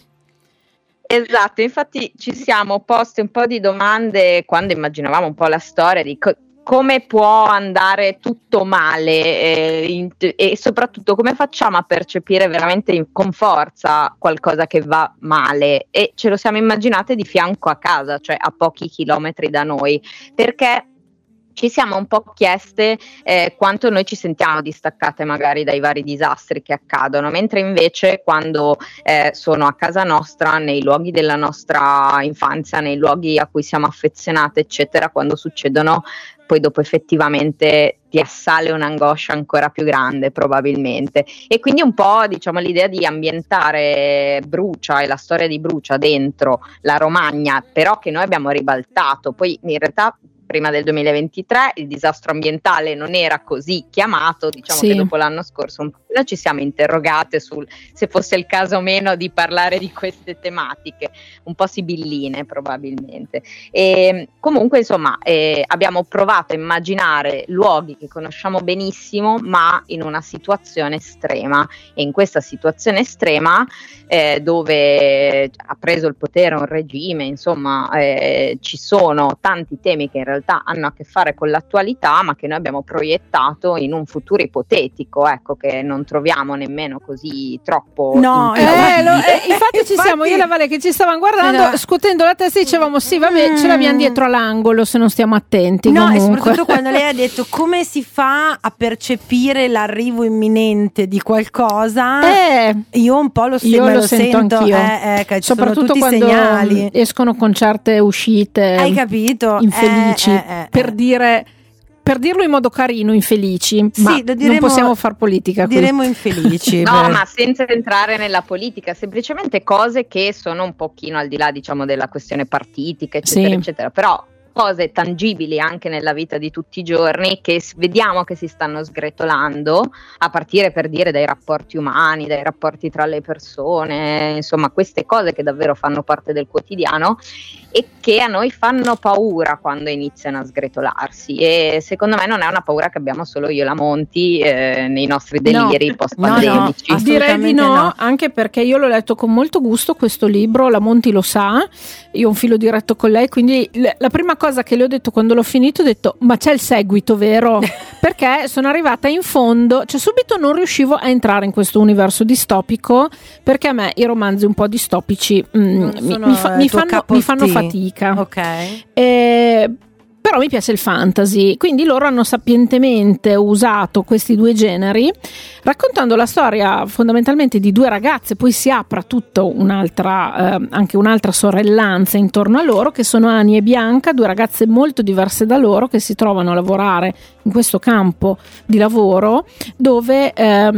H: Esatto, infatti ci siamo posti un po' di domande quando immaginavamo un po' la storia di come può andare tutto male, e soprattutto come facciamo a percepire veramente con forza qualcosa che va male, e ce lo siamo immaginate di fianco a casa, cioè a pochi chilometri da noi, perché ci siamo un po' chieste quanto noi ci sentiamo distaccate magari dai vari disastri che accadono, mentre invece quando sono a casa nostra, nei luoghi della nostra infanzia, nei luoghi a cui siamo affezionate eccetera, quando succedono poi dopo effettivamente ti assale un'angoscia ancora più grande probabilmente, e quindi un po' diciamo l'idea di ambientare Brucia e la storia di Brucia dentro la Romagna, però che noi abbiamo ribaltato. Poi in realtà prima del 2023 il disastro ambientale non era così chiamato, diciamo che dopo l'anno scorso un po' ci siamo interrogate sul se fosse il caso o meno di parlare di queste tematiche, un po' sibilline probabilmente, e comunque insomma abbiamo provato a immaginare luoghi che conosciamo benissimo ma in una situazione estrema, e in questa situazione estrema dove ha preso il potere un regime, insomma ci sono tanti temi che in realtà hanno a che fare con l'attualità, ma che noi abbiamo proiettato in un futuro ipotetico, ecco, che non troviamo nemmeno così troppo
E: infatti ci siamo io e la Vale che ci stavamo guardando scuotendo la testa e dicevamo sì vabbè ce l'abbiamo dietro l'angolo se non stiamo attenti,
A: no, comunque. E soprattutto quando lei ha detto come si fa a percepire l'arrivo imminente di qualcosa, io un po' lo sento anch'io,
E: soprattutto quando
A: segnali
E: escono con certe uscite,
A: hai capito,
E: infelici, per dirlo in modo carino, infelici, ma non possiamo far politica qui.
A: Diremo infelici.
H: No, ma senza entrare nella politica, semplicemente cose che sono un pochino al di là, diciamo, della questione partitica, eccetera, eccetera, però cose tangibili anche nella vita di tutti i giorni che vediamo che si stanno sgretolando, a partire per dire dai rapporti umani, dai rapporti tra le persone, insomma queste cose che davvero fanno parte del quotidiano e che a noi fanno paura quando iniziano a sgretolarsi, e secondo me non è una paura che abbiamo solo io e la Monti nei nostri deliri post-pandemici.
E: No, direi di no, anche perché io l'ho letto con molto gusto questo libro, la Monti lo sa, io ho un filo diretto con lei, quindi la prima cosa che le ho detto quando l'ho finito, ho detto: ma c'è il seguito, vero? Perché sono arrivata in fondo, cioè subito non riuscivo a entrare in questo universo distopico, perché a me i romanzi un po' distopici mi fanno fatica.
A: Ok.
E: Però mi piace il fantasy, quindi loro hanno sapientemente usato questi due generi, raccontando la storia fondamentalmente di due ragazze. Poi si apre tutto anche un'altra sorellanza intorno a loro, che sono Annie e Bianca, due ragazze molto diverse da loro, che si trovano a lavorare in questo campo di lavoro dove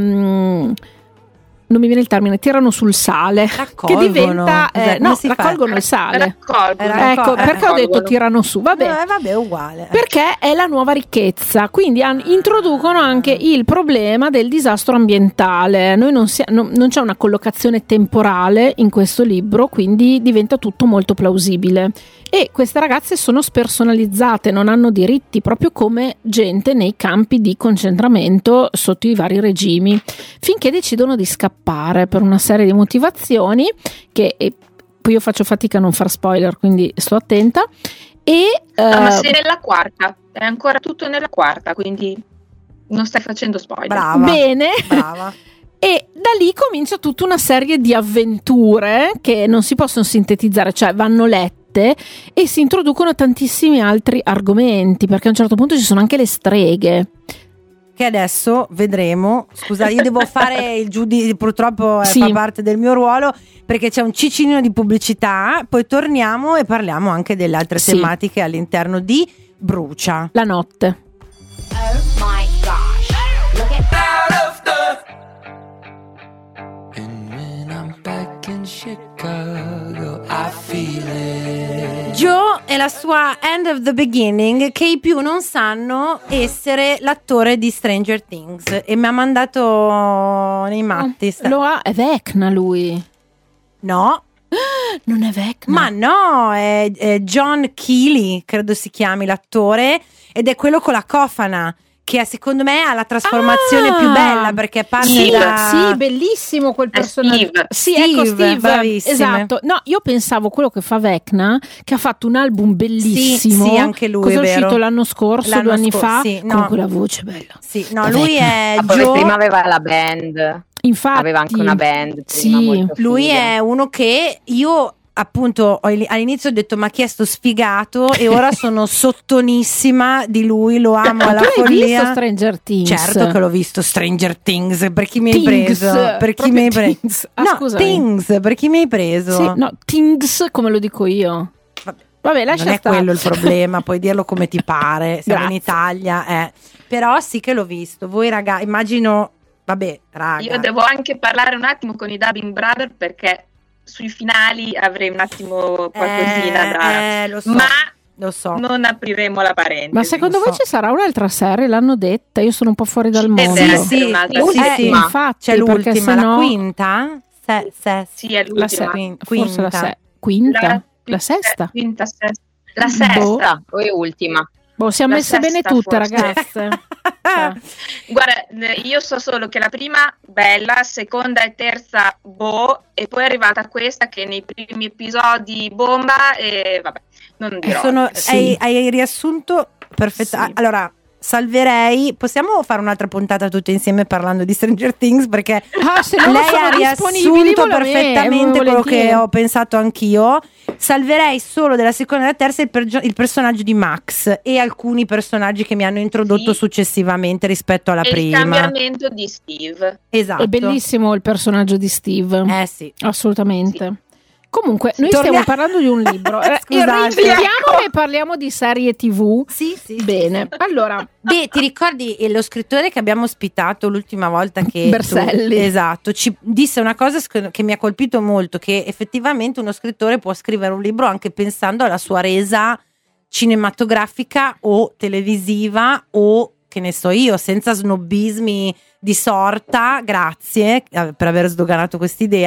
E: non mi viene il termine, tirano sul sale,
A: raccolgono,
E: che diventa raccolgono il sale. Perché ho detto tirano su,
A: vabbè, uguale.
E: Perché è la nuova ricchezza, quindi introducono anche il problema del disastro ambientale. Noi non c'è una collocazione temporale in questo libro, quindi diventa tutto molto plausibile. E queste ragazze sono spersonalizzate, non hanno diritti, proprio come gente nei campi di concentramento sotto i vari regimi, finché decidono di scappare per una serie di motivazioni che poi io faccio fatica a non far spoiler, quindi sto attenta.
G: Ma sei nella quarta, è ancora tutto nella quarta, quindi non stai facendo spoiler.
A: Brava.
E: Bene.
A: Brava.
E: E da lì comincia tutta una serie di avventure che non si possono sintetizzare, cioè vanno lette, e si introducono tantissimi altri argomenti, perché a un certo punto ci sono anche le streghe,
A: che adesso vedremo. Scusa, io devo fare il giudice, purtroppo
E: sì,
A: fa parte del mio ruolo, perché c'è un cicinino di pubblicità, poi torniamo e parliamo anche delle altre tematiche all'interno di Brucia.
E: La notte.
F: Oh my gosh, look at
B: And when I'm back in Chicago, I feel it.
A: Joe e la sua End of the Beginning, che i più non sanno essere l'attore di Stranger Things, e mi ha mandato nei matti.
E: È Vecna lui?
A: No,
E: non è Vecna.
A: ma no, è John Keely, credo si chiami l'attore, ed è quello con la cofana, che secondo me ha la trasformazione più bella, perché parte da...
E: Sì, bellissimo quel personaggio. Steve, bravissimo. Esatto. No, io pensavo quello che fa Vecna, che ha fatto un album bellissimo.
A: Sì, anche lui.
E: Cosa
A: è vero.
E: uscito l'anno scorso, 2 anni fa, con quella voce bella.
A: Sì, no, lui è
H: Joe. Prima aveva la band.
E: Infatti,
H: aveva anche una band.
E: Sì,
A: lui è uno che io appunto all'inizio ho detto: ma chi è sto sfigato? E ora sono sottonissima di lui, lo amo alla
E: tu
A: follia.
E: Hai visto Stranger Things?
A: Certo che l'ho visto Stranger Things. Per chi mi hai preso? Per chi mi hai preso? Things, per chi mi hai preso?
E: Sì, no, Things come lo dico io. Vabbè, lascia
A: non
E: stare.
A: È quello il problema, puoi dirlo come ti pare. Siamo in Italia, però sì che l'ho visto. Voi raga, immagino, vabbè, raga.
G: Io devo anche parlare un attimo con i Dubbing Brother, perché sui finali avrei un attimo qualcosina da...
A: Lo so,
G: ma
A: lo so.
G: Non apriremo la parentesi.
E: Ma secondo voi ci sarà un'altra serie? L'hanno detta, io sono un po' fuori dal mondo.
A: Sì,
E: infatti,
A: c'è l'ultima,
E: sennò...
A: la quinta?
G: Sì, è l'ultima.
E: Forse la quinta? La sesta?
G: La sesta
H: o è ultima?
E: Siamo messe bene tutte, forse. Ragazze.
G: Guarda, io so solo che la prima bella, seconda e terza e poi è arrivata questa che nei primi episodi bomba, e vabbè, non dirò.
A: Hai riassunto perfetto. Sì. Allora, salverei, possiamo fare un'altra puntata tutte insieme parlando di Stranger Things, perché lei ha riassunto perfettamente quello che ho pensato anch'io. Salverei solo della seconda e della terza il personaggio di Max e alcuni personaggi che mi hanno introdotto successivamente rispetto alla prima.
G: Il cambiamento di Steve.
A: Esatto.
E: È bellissimo il personaggio di Steve.
A: Sì.
E: Assolutamente. Sì. Comunque, noi stiamo parlando di un libro. Scusate, e parliamo di serie TV.
A: Sì.
E: Bene. Allora,
A: ti ricordi lo scrittore che abbiamo ospitato l'ultima volta, che
E: Berselli?
A: Esatto, ci disse una cosa che mi ha colpito molto, che effettivamente uno scrittore può scrivere un libro anche pensando alla sua resa cinematografica o televisiva, o che ne so io, senza snobismi di sorta, grazie per aver sdoganato quest'idea,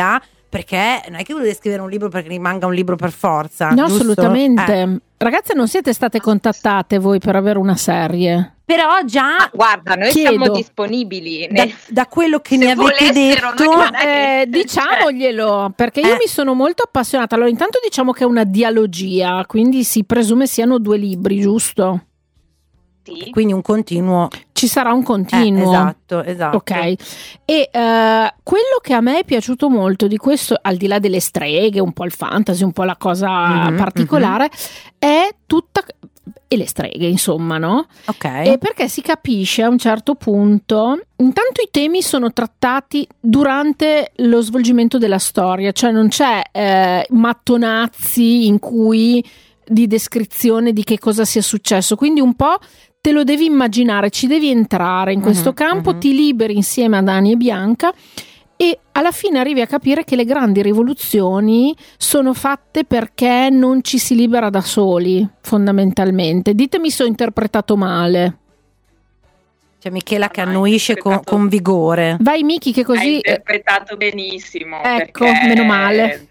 A: perché non è che volete scrivere un libro perché rimanga un libro per forza.
E: No,
A: giusto?
E: assolutamente. Ragazze, non siete state contattate voi per avere una serie?
A: Però già
H: guarda, noi siamo disponibili
A: da quello che mi avete detto,
E: diciamoglielo, perché io mi sono molto appassionata. Allora, intanto diciamo che è una dialogia, quindi si presume siano 2 libri, giusto?
A: Sì. Quindi un continuo.
E: Ci sarà un continuo.
A: Esatto.
E: Ok. E quello che a me è piaciuto molto di questo, al di là delle streghe, un po' il fantasy, un po' la cosa particolare, è tutta... e le streghe, insomma, no?
A: Ok.
E: E perché si capisce a un certo punto, intanto i temi sono trattati durante lo svolgimento della storia, cioè non c'è mattonazzi in cui di descrizione di che cosa sia successo, quindi un po' te lo devi immaginare, ci devi entrare in questo campo, ti liberi insieme ad Ani e Bianca e alla fine arrivi a capire che le grandi rivoluzioni sono fatte perché non ci si libera da soli, fondamentalmente. Ditemi se ho interpretato male.
A: C'è Michela che annuisce con vigore.
E: Vai Miki, che così...
G: Hai interpretato benissimo.
E: Ecco, meno male.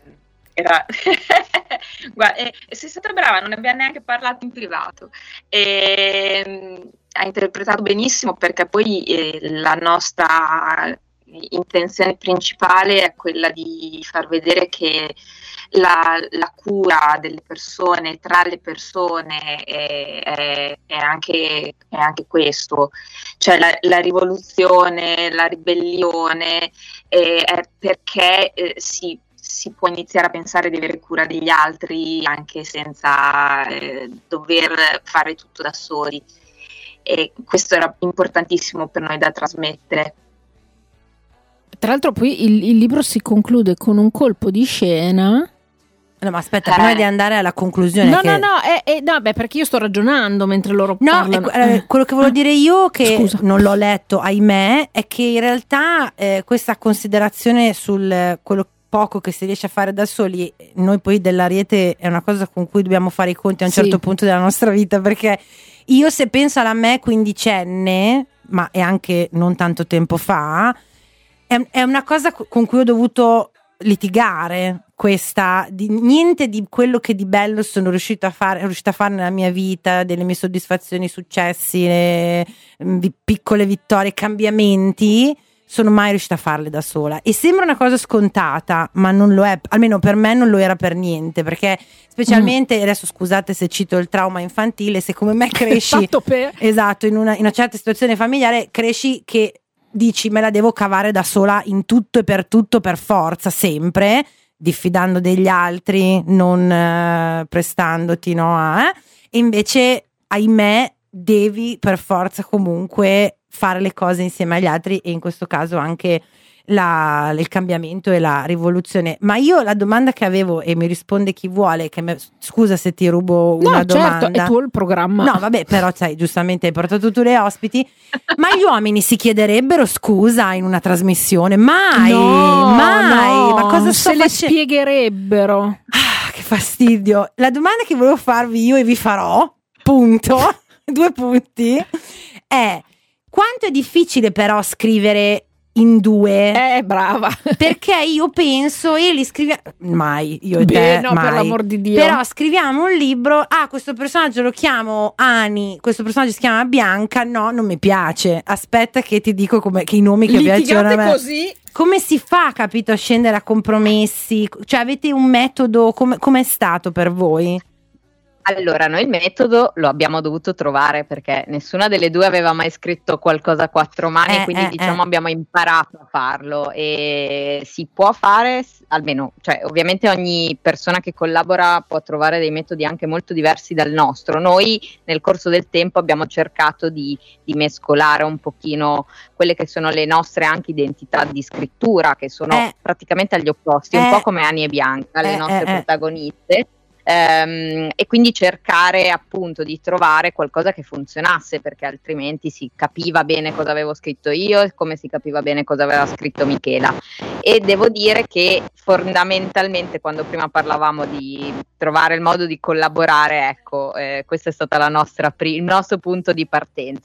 G: Guarda, sei stata brava, non ne abbiamo neanche parlato in privato. Ha interpretato benissimo perché poi la nostra intenzione principale è quella di far vedere che la cura delle persone, tra le persone, è anche questo, cioè la rivoluzione, la ribellione è perché si può iniziare a pensare di avere cura degli altri anche senza dover fare tutto da soli, e questo era importantissimo per noi da trasmettere.
E: Tra l'altro poi il libro si conclude con un colpo di scena.
A: No, ma aspetta, prima di andare alla conclusione.
E: No, perché io sto ragionando mentre loro parlano.
A: Quello che volevo dire io, che non l'ho letto, ahimè, è che in realtà questa considerazione sul quello poco che si riesce a fare da soli, noi poi dell'Ariete è una cosa con cui dobbiamo fare i conti a un certo punto della nostra vita, perché io se penso alla me quindicenne, ma è anche non tanto tempo fa, è una cosa con cui ho dovuto litigare, niente di quello che di bello sono riuscita a fare nella mia vita, delle mie soddisfazioni, successi, piccole vittorie, cambiamenti, sono mai riuscita a farle da sola, e sembra una cosa scontata, ma non lo è, almeno per me non lo era per niente, perché specialmente adesso scusate se cito il trauma infantile, se come me cresci esatto, in una certa situazione familiare cresci che dici me la devo cavare da sola in tutto e per tutto, per forza, sempre diffidando degli altri, non prestandoti, no? E invece ahimè devi per forza comunque fare le cose insieme agli altri, e in questo caso anche il cambiamento e la rivoluzione. Ma io la domanda che avevo, e mi risponde chi vuole, scusa se ti rubo una domanda.
E: Certo, è tuo il programma.
A: No, vabbè, però sai, giustamente hai portato tu le ospiti, ma gli uomini si chiederebbero scusa in una trasmissione? Mai, mai. Ma cosa
E: se le spiegherebbero?
A: Che fastidio. La domanda che volevo farvi io e vi farò, punto, 2 punti, è: quanto è difficile però scrivere in 2?
E: Brava.
A: Perché io penso, e li scriviamo mai, io e te,
E: no,
A: mai.
E: Per l'amor di Dio.
A: Però scriviamo un libro, questo personaggio lo chiamo Ani, questo personaggio si chiama Bianca, no, non mi piace, aspetta che ti dico che i nomi che piacciono a me.
E: Così?
A: Come si fa, capito, a scendere a compromessi? Cioè avete un metodo, come è stato per voi?
H: Allora, noi il metodo lo abbiamo dovuto trovare, perché nessuna delle due aveva mai scritto qualcosa a 4 mani, quindi abbiamo imparato a farlo, e si può fare, almeno, cioè ovviamente ogni persona che collabora può trovare dei metodi anche molto diversi dal nostro. Noi nel corso del tempo abbiamo cercato di mescolare un pochino quelle che sono le nostre anche identità di scrittura, che sono praticamente agli opposti, un po' come Ani e Bianca, le nostre protagoniste. E quindi cercare appunto di trovare qualcosa che funzionasse, perché altrimenti si capiva bene cosa avevo scritto io e come si capiva bene cosa aveva scritto Michela. E devo dire che fondamentalmente, quando prima parlavamo di trovare il modo di collaborare, ecco, questo è stato il nostro punto di partenza,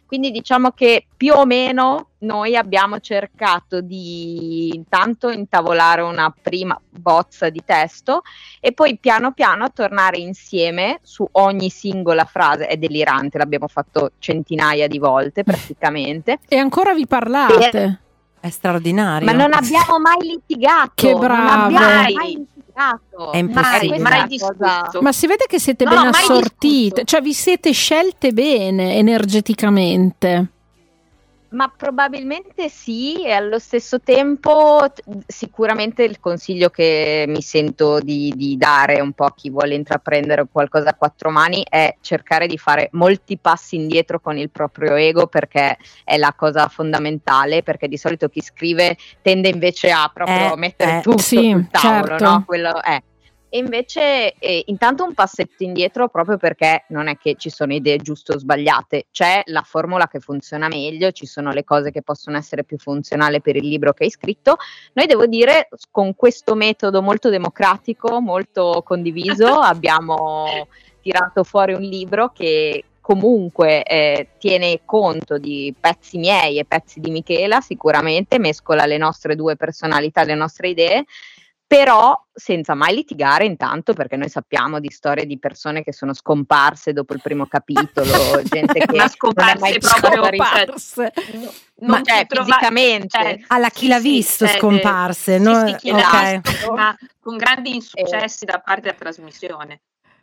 H: Quindi diciamo che più o meno noi abbiamo cercato di intanto intavolare una prima bozza di testo e poi piano piano tornare insieme su ogni singola frase. È delirante, l'abbiamo fatto centinaia di volte praticamente.
E: E ancora vi parlate?
A: È straordinario.
H: Ma non abbiamo mai litigato.
E: Che brave.
H: Non abbiamo mai litigato.
A: È impossibile.
G: Mai discusso.
E: Ma si vede che siete
G: No,
E: ben
G: mai
E: assortite,
G: discusso.
E: cioè vi siete scelte bene energeticamente.
H: Ma probabilmente sì, e allo stesso tempo sicuramente il consiglio che mi sento di dare un po' a chi vuole intraprendere qualcosa a quattro mani è cercare di fare molti passi indietro con il proprio ego, perché è la cosa fondamentale, perché di solito chi scrive tende invece a proprio mettere tutto
E: sì,
H: sul tavolo,
E: certo.
H: no? Quello è. E invece intanto un passetto indietro, proprio perché non è che ci sono idee giuste o sbagliate, c'è la formula che funziona meglio, ci sono le cose che possono essere più funzionali per il libro che hai scritto. Noi, devo dire, con questo metodo molto democratico, molto condiviso, abbiamo tirato fuori un libro che comunque tiene conto di pezzi miei e pezzi di Michela, sicuramente mescola le nostre due personalità, le nostre idee, però senza mai litigare intanto, perché noi sappiamo di storie di persone che sono scomparse dopo il primo capitolo, gente che
G: Ma scomparse
H: non è mai
E: Scomparse.
G: Non
H: cioè, fisicamente.
A: Alla chi l'ha visto scomparse, no?
G: Sì, chi
A: Ok.
G: ma con grandi insuccessi da parte della trasmissione.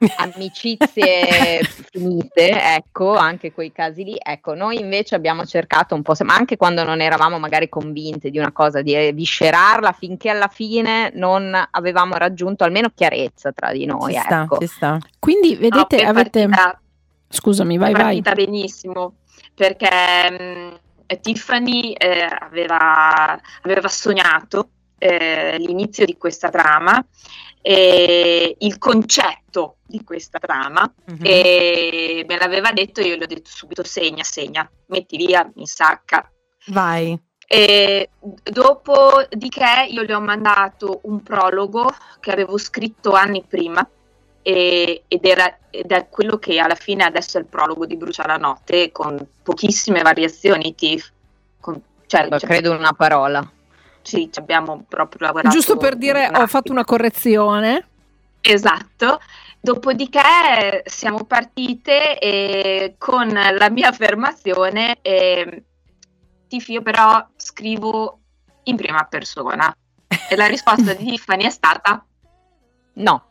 H: Amicizie finite, ecco, anche quei casi lì. Ecco, noi invece abbiamo cercato un po', ma anche quando non eravamo magari convinte di una cosa, di viscerarla finché alla fine non avevamo raggiunto almeno chiarezza tra di noi.
A: Ci sta.
E: Quindi vedete,
G: No,
E: avete... Scusami, vai.
G: È partita benissimo, perché Tiffany aveva sognato l'inizio di questa trama, il concetto di questa trama, e me l'aveva detto, io gli ho detto subito: segna, metti via, in sacca,
A: vai.
G: E dopodiché io gli ho mandato un prologo che avevo scritto anni prima, ed è quello che alla fine adesso è il prologo di Brucia la notte, con pochissime variazioni, Tiff,
H: credo una parola.
G: Sì, ci abbiamo proprio lavorato.
E: Giusto per dire, ho fatto una correzione.
G: Esatto. Dopodiché siamo partite e con la mia affermazione, Tiff, io però scrivo in prima persona. E la risposta di Tiffany è stata
H: no.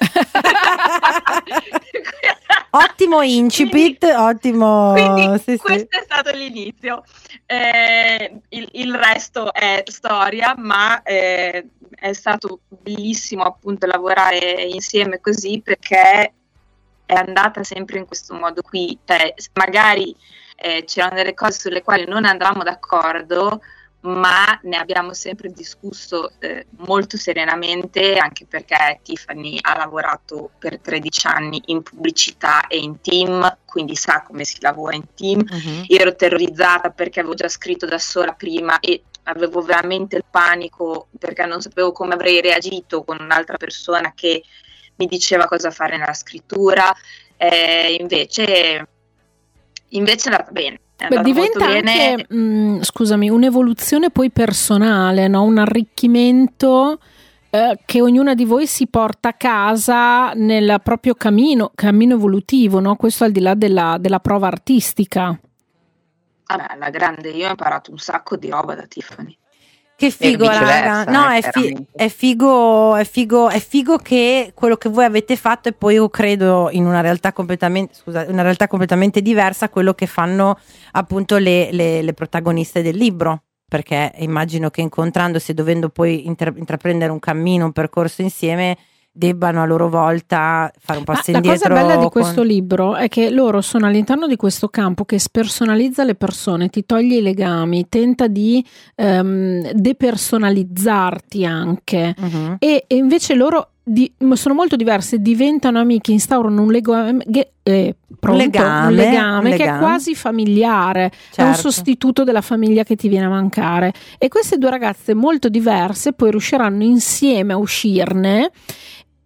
A: Ottimo incipit, ottimo.
G: Quindi
A: sì.
G: Questo è stato l'inizio. Il resto è storia, ma è stato bellissimo appunto lavorare insieme così, perché è andata sempre in questo modo qui. Cioè, magari c'erano delle cose sulle quali non andavamo d'accordo, ma ne abbiamo sempre discusso molto serenamente, anche perché Tiffany ha lavorato per 13 anni in pubblicità e in team, quindi sa come si lavora in team. Io ero terrorizzata perché avevo già scritto da sola prima e avevo veramente il panico, perché non sapevo come avrei reagito con un'altra persona che mi diceva cosa fare nella scrittura. Invece è andata bene.
E: Diventa anche, scusami, un'evoluzione poi personale, no? Un arricchimento che ognuna di voi si porta a casa nel proprio cammino evolutivo, no? Questo al di là della prova artistica.
G: Vabbè, alla grande, io ho imparato un sacco di roba da Tiffany.
A: Che figo, raga. No, è figo che quello che voi avete fatto, e poi io credo in una realtà completamente diversa, quello che fanno appunto le protagoniste del libro, perché immagino che incontrandosi e dovendo poi intraprendere un cammino, un percorso insieme, debbano a loro volta fare un passo indietro.
E: La cosa bella di questo libro è che loro sono all'interno di questo campo che spersonalizza le persone, ti toglie i legami, tenta di depersonalizzarti anche, e invece loro sono molto diverse, diventano amiche, instaurano un legame che è quasi familiare,
A: certo.
E: È un sostituto della famiglia che ti viene a mancare, e queste due ragazze molto diverse poi riusciranno insieme a uscirne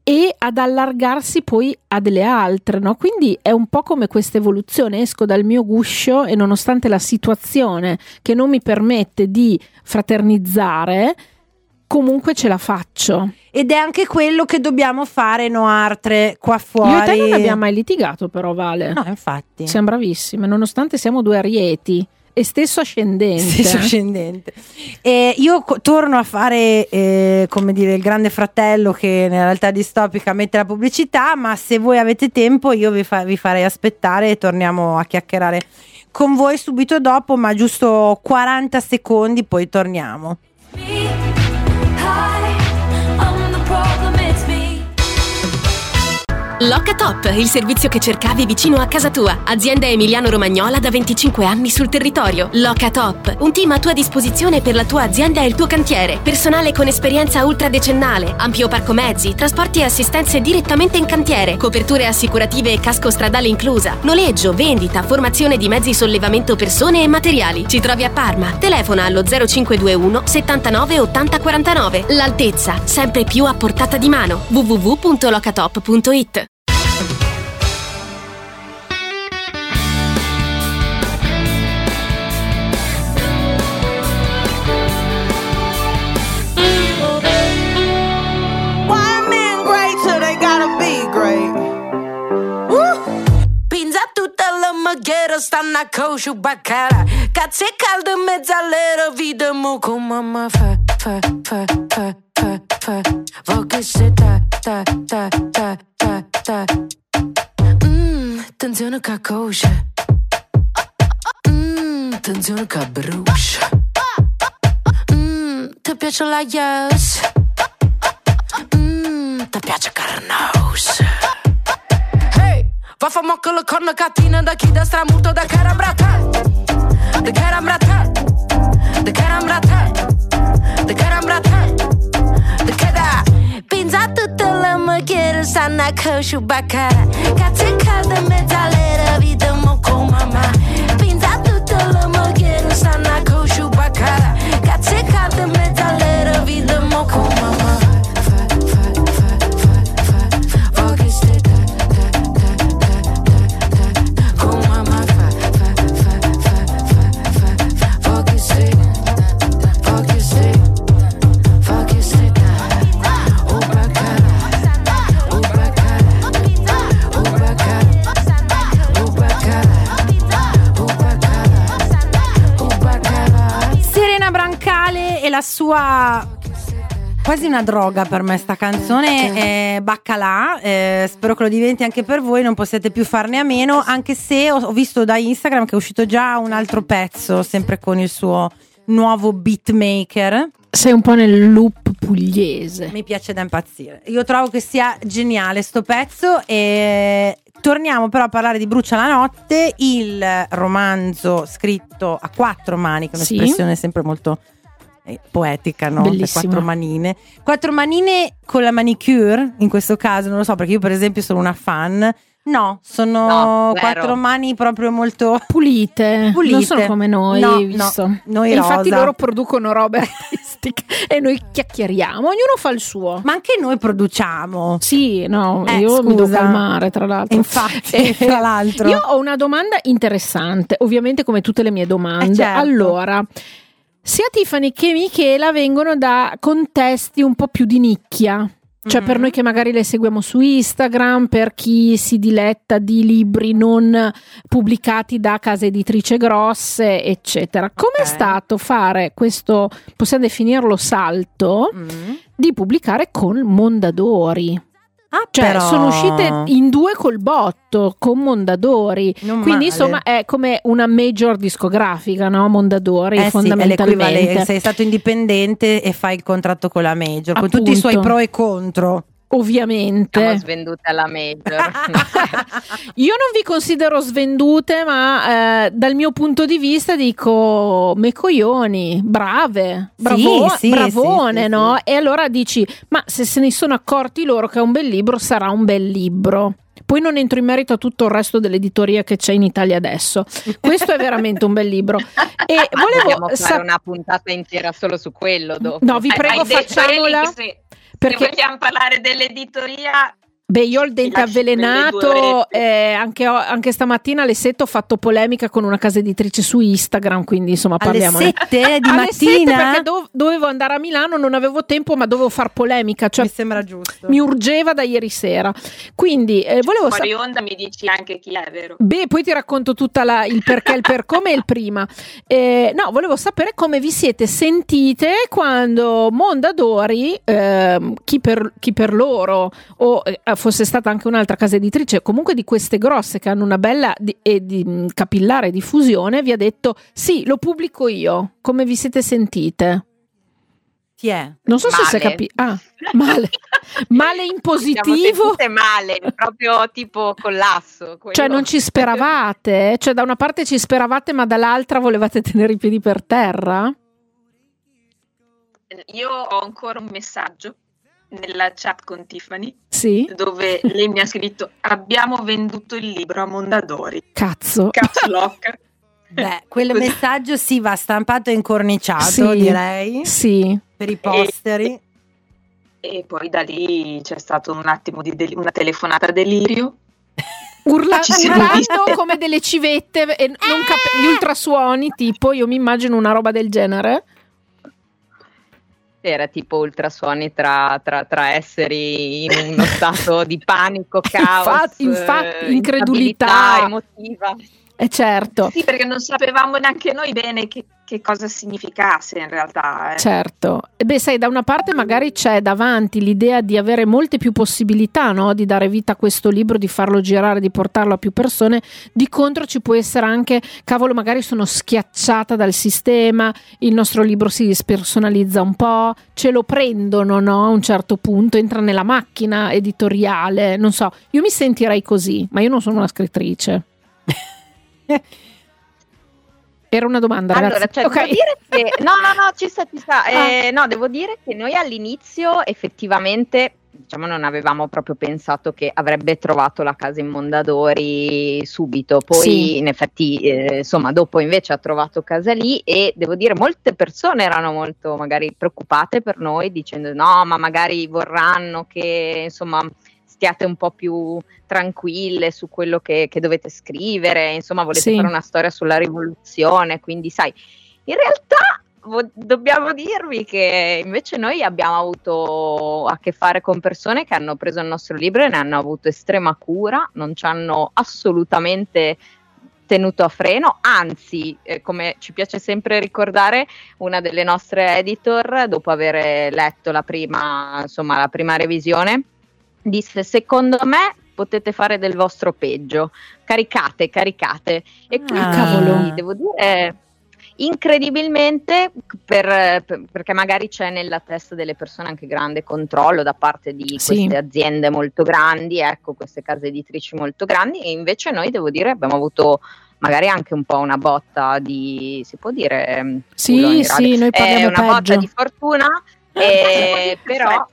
E: e ad allargarsi poi a delle altre, no? Quindi è un po' come questa evoluzione, esco dal mio guscio e nonostante la situazione che non mi permette di fraternizzare, comunque ce la faccio.
A: Ed è anche quello che dobbiamo fare Noartre qua fuori.
E: Io e te non abbiamo mai litigato però, Vale.
A: No, infatti.
E: Siamo bravissime, nonostante siamo due Arieti e stesso ascendente.
A: E io torno a fare come dire il grande fratello che nella realtà distopica mette la pubblicità, ma se voi avete tempo io vi farei aspettare e torniamo a chiacchierare con voi subito dopo, ma giusto 40 secondi poi torniamo.
I: Locatop, il servizio che cercavi vicino a casa tua. Azienda emiliano-romagnola da 25 anni sul territorio. Locatop, un team a tua disposizione per la tua azienda e il tuo cantiere. Personale con esperienza ultradecennale, ampio parco mezzi, trasporti e assistenze direttamente in cantiere, coperture assicurative e casco stradale inclusa, noleggio, vendita, formazione di mezzi sollevamento persone e materiali. Ci trovi a Parma. Telefona allo 0521 79 80 49. L'altezza, sempre più a portata di mano. www.locatop.it.
J: Stanno a coscio baccara, cazzo è caldo in mezzo all'era vita mo come mamma fa voglio se ta attenzione che coscia attenzione che brucia ti piace la yes ti piace carnosa. Va fa mocco le corna cattina da chi da stramuto da carambrata. Da carambrata. Da carambrata. Da carambrata. Da cada. Pinza tutte le maghiere stanno a coscio baccara. Cazzo è caldo in mezzo all'era vita mo con mamma. Pinza tutte le maghiere stanno a coscio baccara. Cazzo è caldo in mezzo all'era vita mo con mamma.
A: E la sua quasi una droga per me sta canzone è Baccalà, spero che lo diventi anche per voi, non possiate più farne a meno, anche se ho visto da Instagram che è uscito già un altro pezzo sempre con il suo nuovo beatmaker.
E: Sei un po' nel loop pugliese.
A: Mi piace da impazzire, io trovo che sia geniale sto pezzo. E torniamo però a parlare di Brucia la notte, il romanzo scritto a quattro mani, che è un'espressione sempre molto poetica, no?
E: Bellissima.
A: Quattro manine con la manicure in questo caso, non lo so, perché io per esempio sono una fan. No, sono quattro mani proprio molto
E: pulite. Non sono come noi, visto?
A: Noi
E: e
A: rosa.
E: Infatti loro producono robe artistiche e noi chiacchieriamo, ognuno fa il suo.
A: Ma anche noi produciamo.
E: Sì, no, io mi devo calmare, tra l'altro.
A: Infatti, tra l'altro.
E: Io ho una domanda interessante, ovviamente come tutte le mie domande.
A: Certo.
E: Allora, sia Tiffany che Michela vengono da contesti un po' più di nicchia. Cioè per noi che magari le seguiamo su Instagram, per chi si diletta di libri non pubblicati da case editrici grosse, eccetera. Com'è stato fare questo, possiamo definirlo salto, di pubblicare con Mondadori? Cioè
A: però
E: sono uscite in due col botto con Mondadori,
A: non
E: quindi
A: male.
E: Insomma è come una major discografica, no? Mondadori fondamentalmente.
A: Sei stato indipendente e fai il contratto con la major, con
E: Appunto.
A: tutti i suoi pro e contro.
E: Ovviamente
H: siamo svendute alla major.
E: io non vi considero svendute, ma dal mio punto di vista dico me coglioni, bravone, no?
A: Sì.
E: E allora dici, ma se ne sono accorti loro che è un bel libro, sarà un bel libro. Poi non entro in merito a tutto il resto dell'editoria che c'è in Italia adesso. Questo è veramente un bel libro. E volevo
H: fare una puntata intera solo su quello dopo.
E: No, vi prego, facciamola.
H: Perché se vogliamo parlare dell'editoria,
E: beh, io ho il dente avvelenato, anche stamattina alle 7 ho fatto polemica con una casa editrice su Instagram, quindi insomma parliamo.
A: Alle 7 di
E: alle
A: mattina?
E: 7 perché dovevo andare a Milano, non avevo tempo, ma dovevo far polemica, cioè
A: mi sembra giusto.
E: Mi urgeva da ieri sera. Quindi volevo
H: fuori onda mi dici anche chi è, vero?
E: Beh, poi ti racconto tutta il perché, il per come e il prima. No, volevo sapere come vi siete sentite quando Mondadori, chi per loro o fosse stata anche un'altra casa editrice, comunque di queste grosse che hanno una bella e capillare diffusione, vi ha detto sì, lo pubblico io. Come vi siete sentite?
A: Chi è?
E: Non so se si male in positivo.
H: Male, proprio tipo collasso.
E: Cioè non ci speravate? Cioè da una parte ci speravate ma dall'altra volevate tenere i piedi per terra?
H: Io ho ancora un messaggio nella chat con Tiffany,
E: sì,
H: dove lei mi ha scritto: abbiamo venduto il libro a Mondadori.
E: Cazzo.
H: Caps lock.
A: Beh, quel messaggio sì, va stampato e incorniciato,
E: sì,
A: direi.
E: Sì.
A: Per i posteri.
H: E poi da lì c'è stato un attimo di una telefonata delirio.
E: Urlando come delle civette e non gli ultrasuoni, tipo, io mi immagino una roba del genere.
H: Era tipo ultrasuoni tra esseri in uno stato di panico, caos,
E: infatti incredulità
H: emotiva.
E: Certo.
H: Sì, perché non sapevamo neanche noi bene che cosa significasse in realtà.
E: Certo. E beh, sai, da una parte magari c'è davanti l'idea di avere molte più possibilità, no? Di dare vita a questo libro, di farlo girare, di portarlo a più persone. Di contro ci può essere anche, cavolo, magari sono schiacciata dal sistema, il nostro libro si spersonalizza un po', ce lo prendono, no? A un certo punto, entra nella macchina editoriale, non so, io mi sentirei così, ma io non sono una scrittrice. Era una domanda,
H: allora,
E: ragazzi.
H: Cioè, devo dire che no, ci sta. No, devo dire che noi all'inizio effettivamente, diciamo, non avevamo proprio pensato che avrebbe trovato la casa in Mondadori subito. Poi sì, in effetti, insomma, dopo invece ha trovato casa lì, e devo dire molte persone erano molto magari preoccupate per noi, dicendo no, ma magari vorranno che, insomma, stiate un po' più tranquille su quello che dovete scrivere, insomma volete fare una storia sulla rivoluzione, quindi sai, in realtà dobbiamo dirvi che invece noi abbiamo avuto a che fare con persone che hanno preso il nostro libro e ne hanno avuto estrema cura, non ci hanno assolutamente tenuto a freno, anzi, come ci piace sempre ricordare, una delle nostre editor, dopo aver letto la prima revisione, disse: secondo me potete fare del vostro peggio, caricate, e quindi
E: cavolo,
H: devo dire incredibilmente, perché magari c'è nella testa delle persone anche grande controllo da parte di queste aziende molto grandi, ecco, queste case editrici molto grandi, e invece noi, devo dire, abbiamo avuto magari anche un po' una botta di, si può dire,
E: noi parliamo
H: una botta di fortuna, però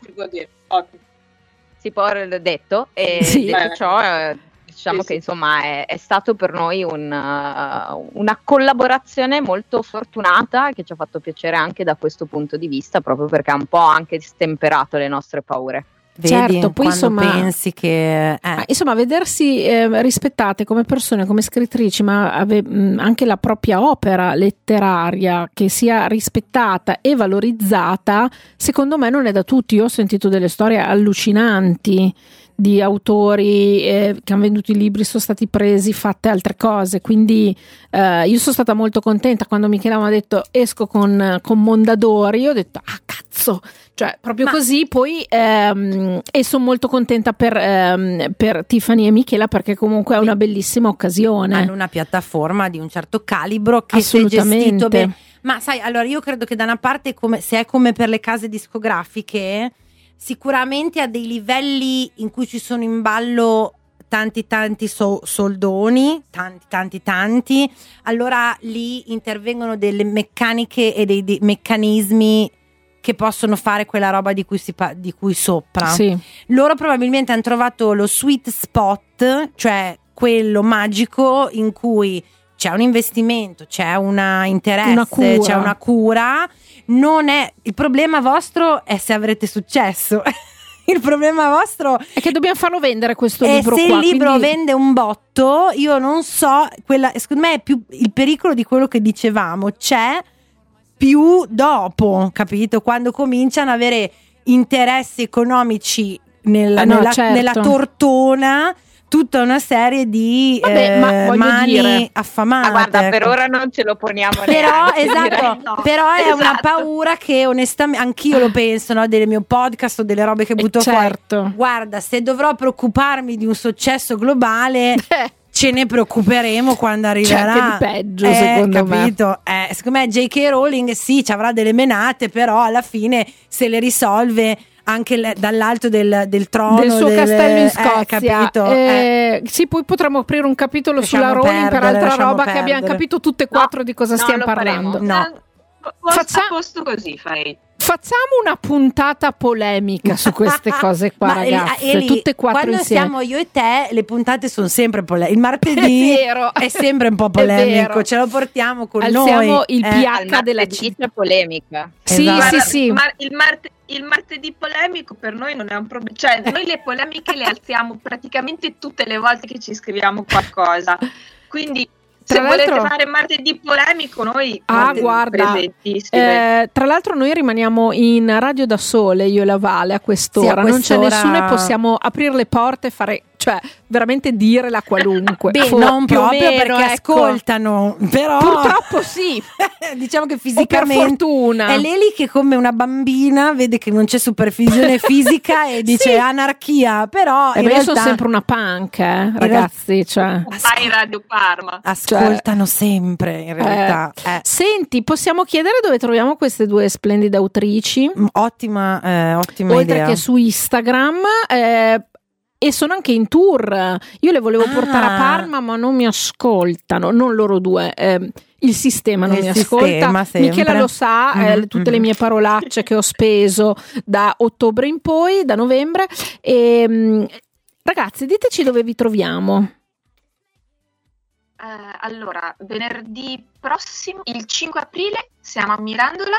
H: si può aver detto, e detto ciò, diciamo che insomma è stato per noi una collaborazione molto fortunata, che ci ha fatto piacere anche da questo punto di vista, proprio perché ha un po' anche stemperato le nostre paure.
A: Vedi,
E: certo, poi insomma
A: pensi che
E: insomma vedersi rispettate come persone, come scrittrici, ma anche la propria opera letteraria che sia rispettata e valorizzata, secondo me non è da tutti. Io ho sentito delle storie allucinanti di autori che hanno venduto i libri, sono stati presi, fatte altre cose, quindi io sono stata molto contenta quando Michela mi ha detto esco con Mondadori, io ho detto cazzo, cioè proprio così. Poi e sono molto contenta per Tiffany e Michela, perché comunque è una bellissima occasione,
A: hanno una piattaforma di un certo calibro che si è gestito bene. Ma sai, allora io credo che da una parte, se è come per le case discografiche, sicuramente a dei livelli in cui ci sono in ballo tanti soldoni, tanti, allora lì intervengono delle meccaniche e dei meccanismi che possono fare quella roba di cui sopra.
E: Sì.
A: Loro probabilmente hanno trovato lo sweet spot, cioè quello magico in cui c'è un investimento, c'è un interesse,
E: una cura.
A: c'è una cura. Non è il problema vostro è se avrete successo. Il problema vostro
E: è che dobbiamo farlo vendere questo libro
A: se
E: qua,
A: il libro
E: quindi...
A: vende un botto, io non so, secondo me è più il pericolo di quello che dicevamo, c'è più dopo, capito? Quando cominciano ad avere interessi economici nella tortona, tutta una serie di mani
E: dire,
H: Ma
A: affamate.
H: guarda, per ora non ce lo poniamo
A: però
H: neanche,
A: esatto,
H: no.
A: però è una paura che onestamente anch'io lo penso, no? Del mio podcast o delle robe che butto fuori. Guarda, se dovrò preoccuparmi di un successo globale ce ne preoccuperemo quando arriverà.
E: C'è anche di peggio, secondo
A: capito? Secondo me J.K. Rowling sì, ci avrà delle menate, però alla fine se le risolve anche dall'alto del trono
E: del suo castello in Scozia,
A: capito?
E: Sì, poi potremmo aprire un capitolo sulla Rowling per altra roba che abbiamo capito tutte e quattro di cosa stiamo parlando.
G: A posto così fai.
E: Facciamo una puntata polemica su queste cose qua, ragazze, tutte e quattro
A: quando
E: insieme.
A: Siamo io e te, le puntate sono sempre polemiche. Il martedì è sempre un po' polemico, ce lo portiamo con
E: Alziamo
A: noi.
E: Il pH della
H: città polemica.
E: Sì,
A: esatto.
E: sì.
G: Il martedì polemico per noi non è un problema, cioè noi le polemiche le alziamo praticamente tutte le volte che ci scriviamo qualcosa, quindi se volete fare martedì polemico noi
E: guarda, tra l'altro noi rimaniamo in radio da sole, io e la Vale, a quest'ora, non c'è nessuno e possiamo aprire le porte e fare, cioè veramente dire la qualunque.
A: Beh, non proprio perché ascoltano, però
E: purtroppo sì.
A: Diciamo che fisicamente
E: per fortuna
A: è Leli che come una bambina vede che non c'è supervisione fisica e dice anarchia, però in realtà
E: io sono sempre una punk, ragazzi, cioè
G: fai Radio Parma,
A: ascoltano sempre in realtà.
E: Senti, possiamo chiedere dove troviamo queste due splendide autrici?
A: Ottima
E: oltre
A: idea.
E: Che su Instagram, e sono anche in tour. Io le volevo portare a Parma, ma non mi ascoltano, non loro due, il sistema non mi ascolta. Michela lo sa, tutte le mie parolacce che ho speso da ottobre in poi, da novembre. Ragazzi, diteci dove vi troviamo.
G: Allora, venerdì prossimo, il 5 aprile, siamo a Mirandola.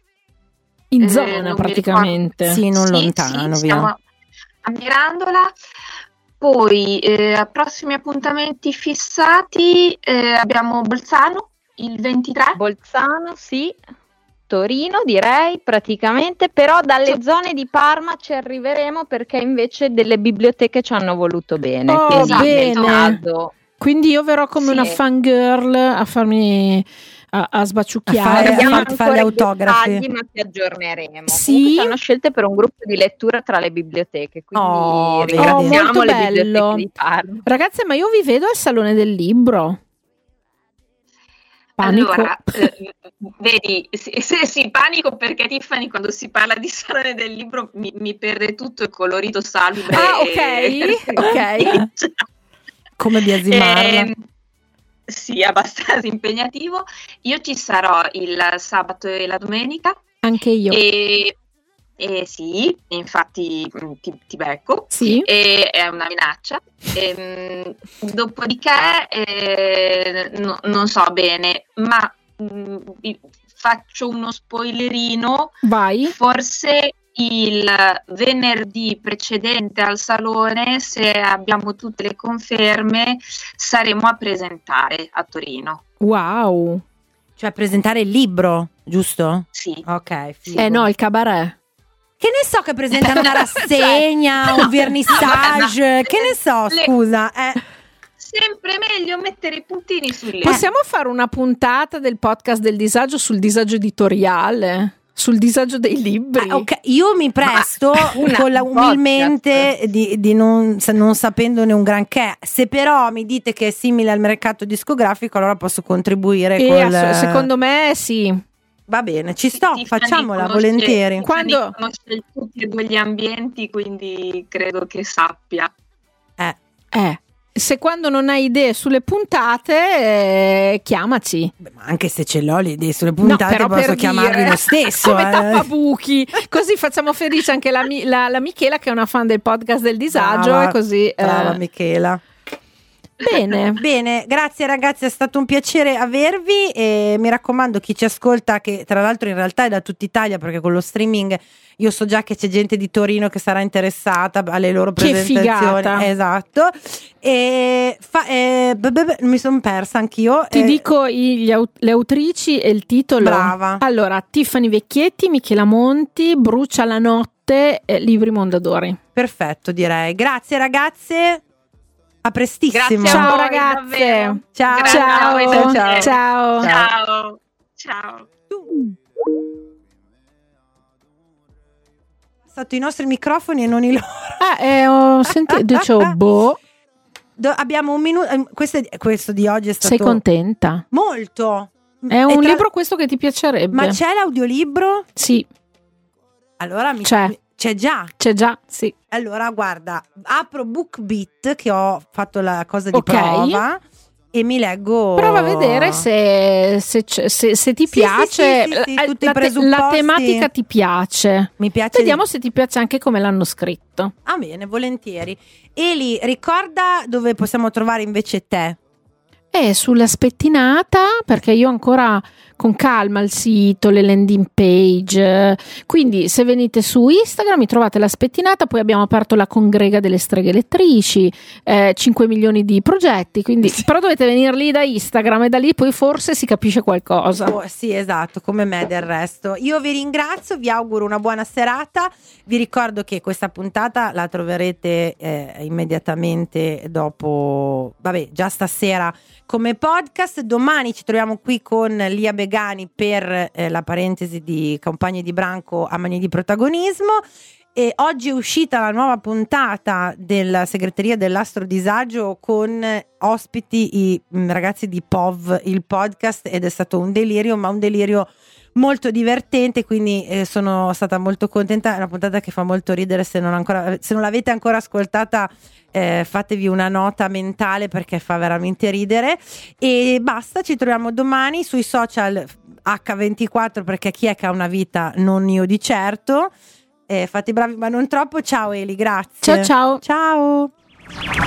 E: In zona praticamente.
A: Sì, non lontano,
G: sì,
A: via.
G: Siamo a Mirandola. Poi prossimi appuntamenti fissati, abbiamo Bolzano il 23.
H: Bolzano, sì. Torino direi praticamente, però dalle zone di Parma ci arriveremo perché invece delle biblioteche ci hanno voluto bene.
E: Bene. Quindi io verrò come una fangirl a farmi a sbaciucchiare,
H: a
A: fare gli autografi,
H: ma ti aggiorneremo.
E: Sì,
H: ci hanno scelte per un gruppo di lettura tra le biblioteche, quindi ringraziamo
E: molto
H: le
E: bello.
H: biblioteche di Parma.
E: Ragazze, ma io vi vedo al Salone del Libro. Panico.
G: Allora, vedi, sì, panico perché Tiffany quando si parla di Salone del Libro mi perde tutto il colorito salubre.
E: Ok.
A: Come biasimarla.
G: Sì, abbastanza impegnativo. Io ci sarò il sabato e la domenica.
E: Anche io.
G: E sì, infatti ti becco.
E: Sì.
G: È una minaccia. Dopodiché non so bene, ma faccio uno spoilerino.
E: Vai.
G: Forse il venerdì precedente al salone, se abbiamo tutte le conferme, saremo a presentare a Torino.
E: Wow.
A: Cioè a presentare il libro, giusto?
G: Sì.
A: Ok. Figo.
E: No, il cabaret.
A: Che ne so, che presentano una rassegna, un vernissage, che ne so, scusa.
G: Sempre meglio mettere i puntini sulle.
E: Possiamo fare una puntata del podcast del disagio sul disagio editoriale? Sul disagio dei libri.
A: Ok, io mi presto umilmente di non sapendone un granché. Se però mi dite che è simile al mercato discografico, allora posso contribuire
E: secondo me sì.
A: Va bene, ci sto, facciamola volentieri.
G: Quando conosce tutti e due gli ambienti, quindi credo che sappia.
E: Se quando non hai idee sulle puntate, chiamaci.
A: Beh, ma anche se ce l'ho le idee sulle puntate,
E: no,
A: posso chiamarvi lo stesso.
E: Come tappabuchi. Così facciamo felice anche la Michela, che è una fan del podcast del disagio.
A: Brava,
E: e così.
A: Brava Michela. Bene, grazie ragazzi, è stato un piacere avervi e mi raccomando, chi ci ascolta, che tra l'altro in realtà è da tutta Italia, perché con lo streaming io so già che c'è gente di Torino che sarà interessata alle loro presentazioni.
E: Che figata.
A: Esatto. E mi sono persa anch'io.
E: Ti dico le autrici e il titolo.
A: Brava.
E: Allora, Tiffany Vecchietti, Michela Monti, Brucia la notte, Libri Mondadori.
A: Perfetto, direi. Grazie ragazze. A prestissimo.
G: Grazie
E: ciao
G: a voi,
E: ragazze.
A: Ciao.
E: Ciao.
G: Ciao.
A: Passato i nostri microfoni e non i loro.
E: Ho sentito, dicevo,
A: abbiamo un minuto. Questo di oggi è stato.
E: Sei contenta?
A: Molto.
E: È un libro questo che ti piacerebbe?
A: Ma c'è l'audiolibro?
E: Sì.
A: Allora c'è già.
E: C'è già, sì.
A: Allora guarda, apro BookBeat, che ho fatto la cosa di prova, e mi leggo.
E: Prova a vedere se ti piace.
A: Tutti i presupposti.
E: La tematica ti piace.
A: Mi piace.
E: Vediamo se ti piace anche come l'hanno scritto.
A: Ah, bene, volentieri. Eli, ricorda dove possiamo trovare invece te.
E: Sulla Spettinata, perché io ancora con calma il sito, le landing page, quindi se venite su Instagram mi trovate La Spettinata, poi abbiamo aperto la congrega delle streghe lettrici, 5 milioni di progetti, quindi però dovete venire lì da Instagram e da lì poi forse si capisce qualcosa.
A: Sì, esatto, come me del resto. Io vi ringrazio, vi auguro una buona serata, vi ricordo che questa puntata la troverete immediatamente dopo, già stasera come podcast. Domani ci troviamo qui con Lia Begani per la parentesi di Compagni di Branco a Mani di Protagonismo. E oggi è uscita la nuova puntata della segreteria dell'Astrodisagio con ospiti i ragazzi di POV, il podcast, ed è stato un delirio, ma un delirio molto divertente, quindi sono stata molto contenta. È una puntata che fa molto ridere, se non l'avete ancora ascoltata fatevi una nota mentale perché fa veramente ridere. E basta, ci troviamo domani sui social H24, perché chi è che ha una vita? Non io di certo. Fate i bravi ma non troppo. Ciao Eli, grazie.
E: Ciao.
A: Ciao.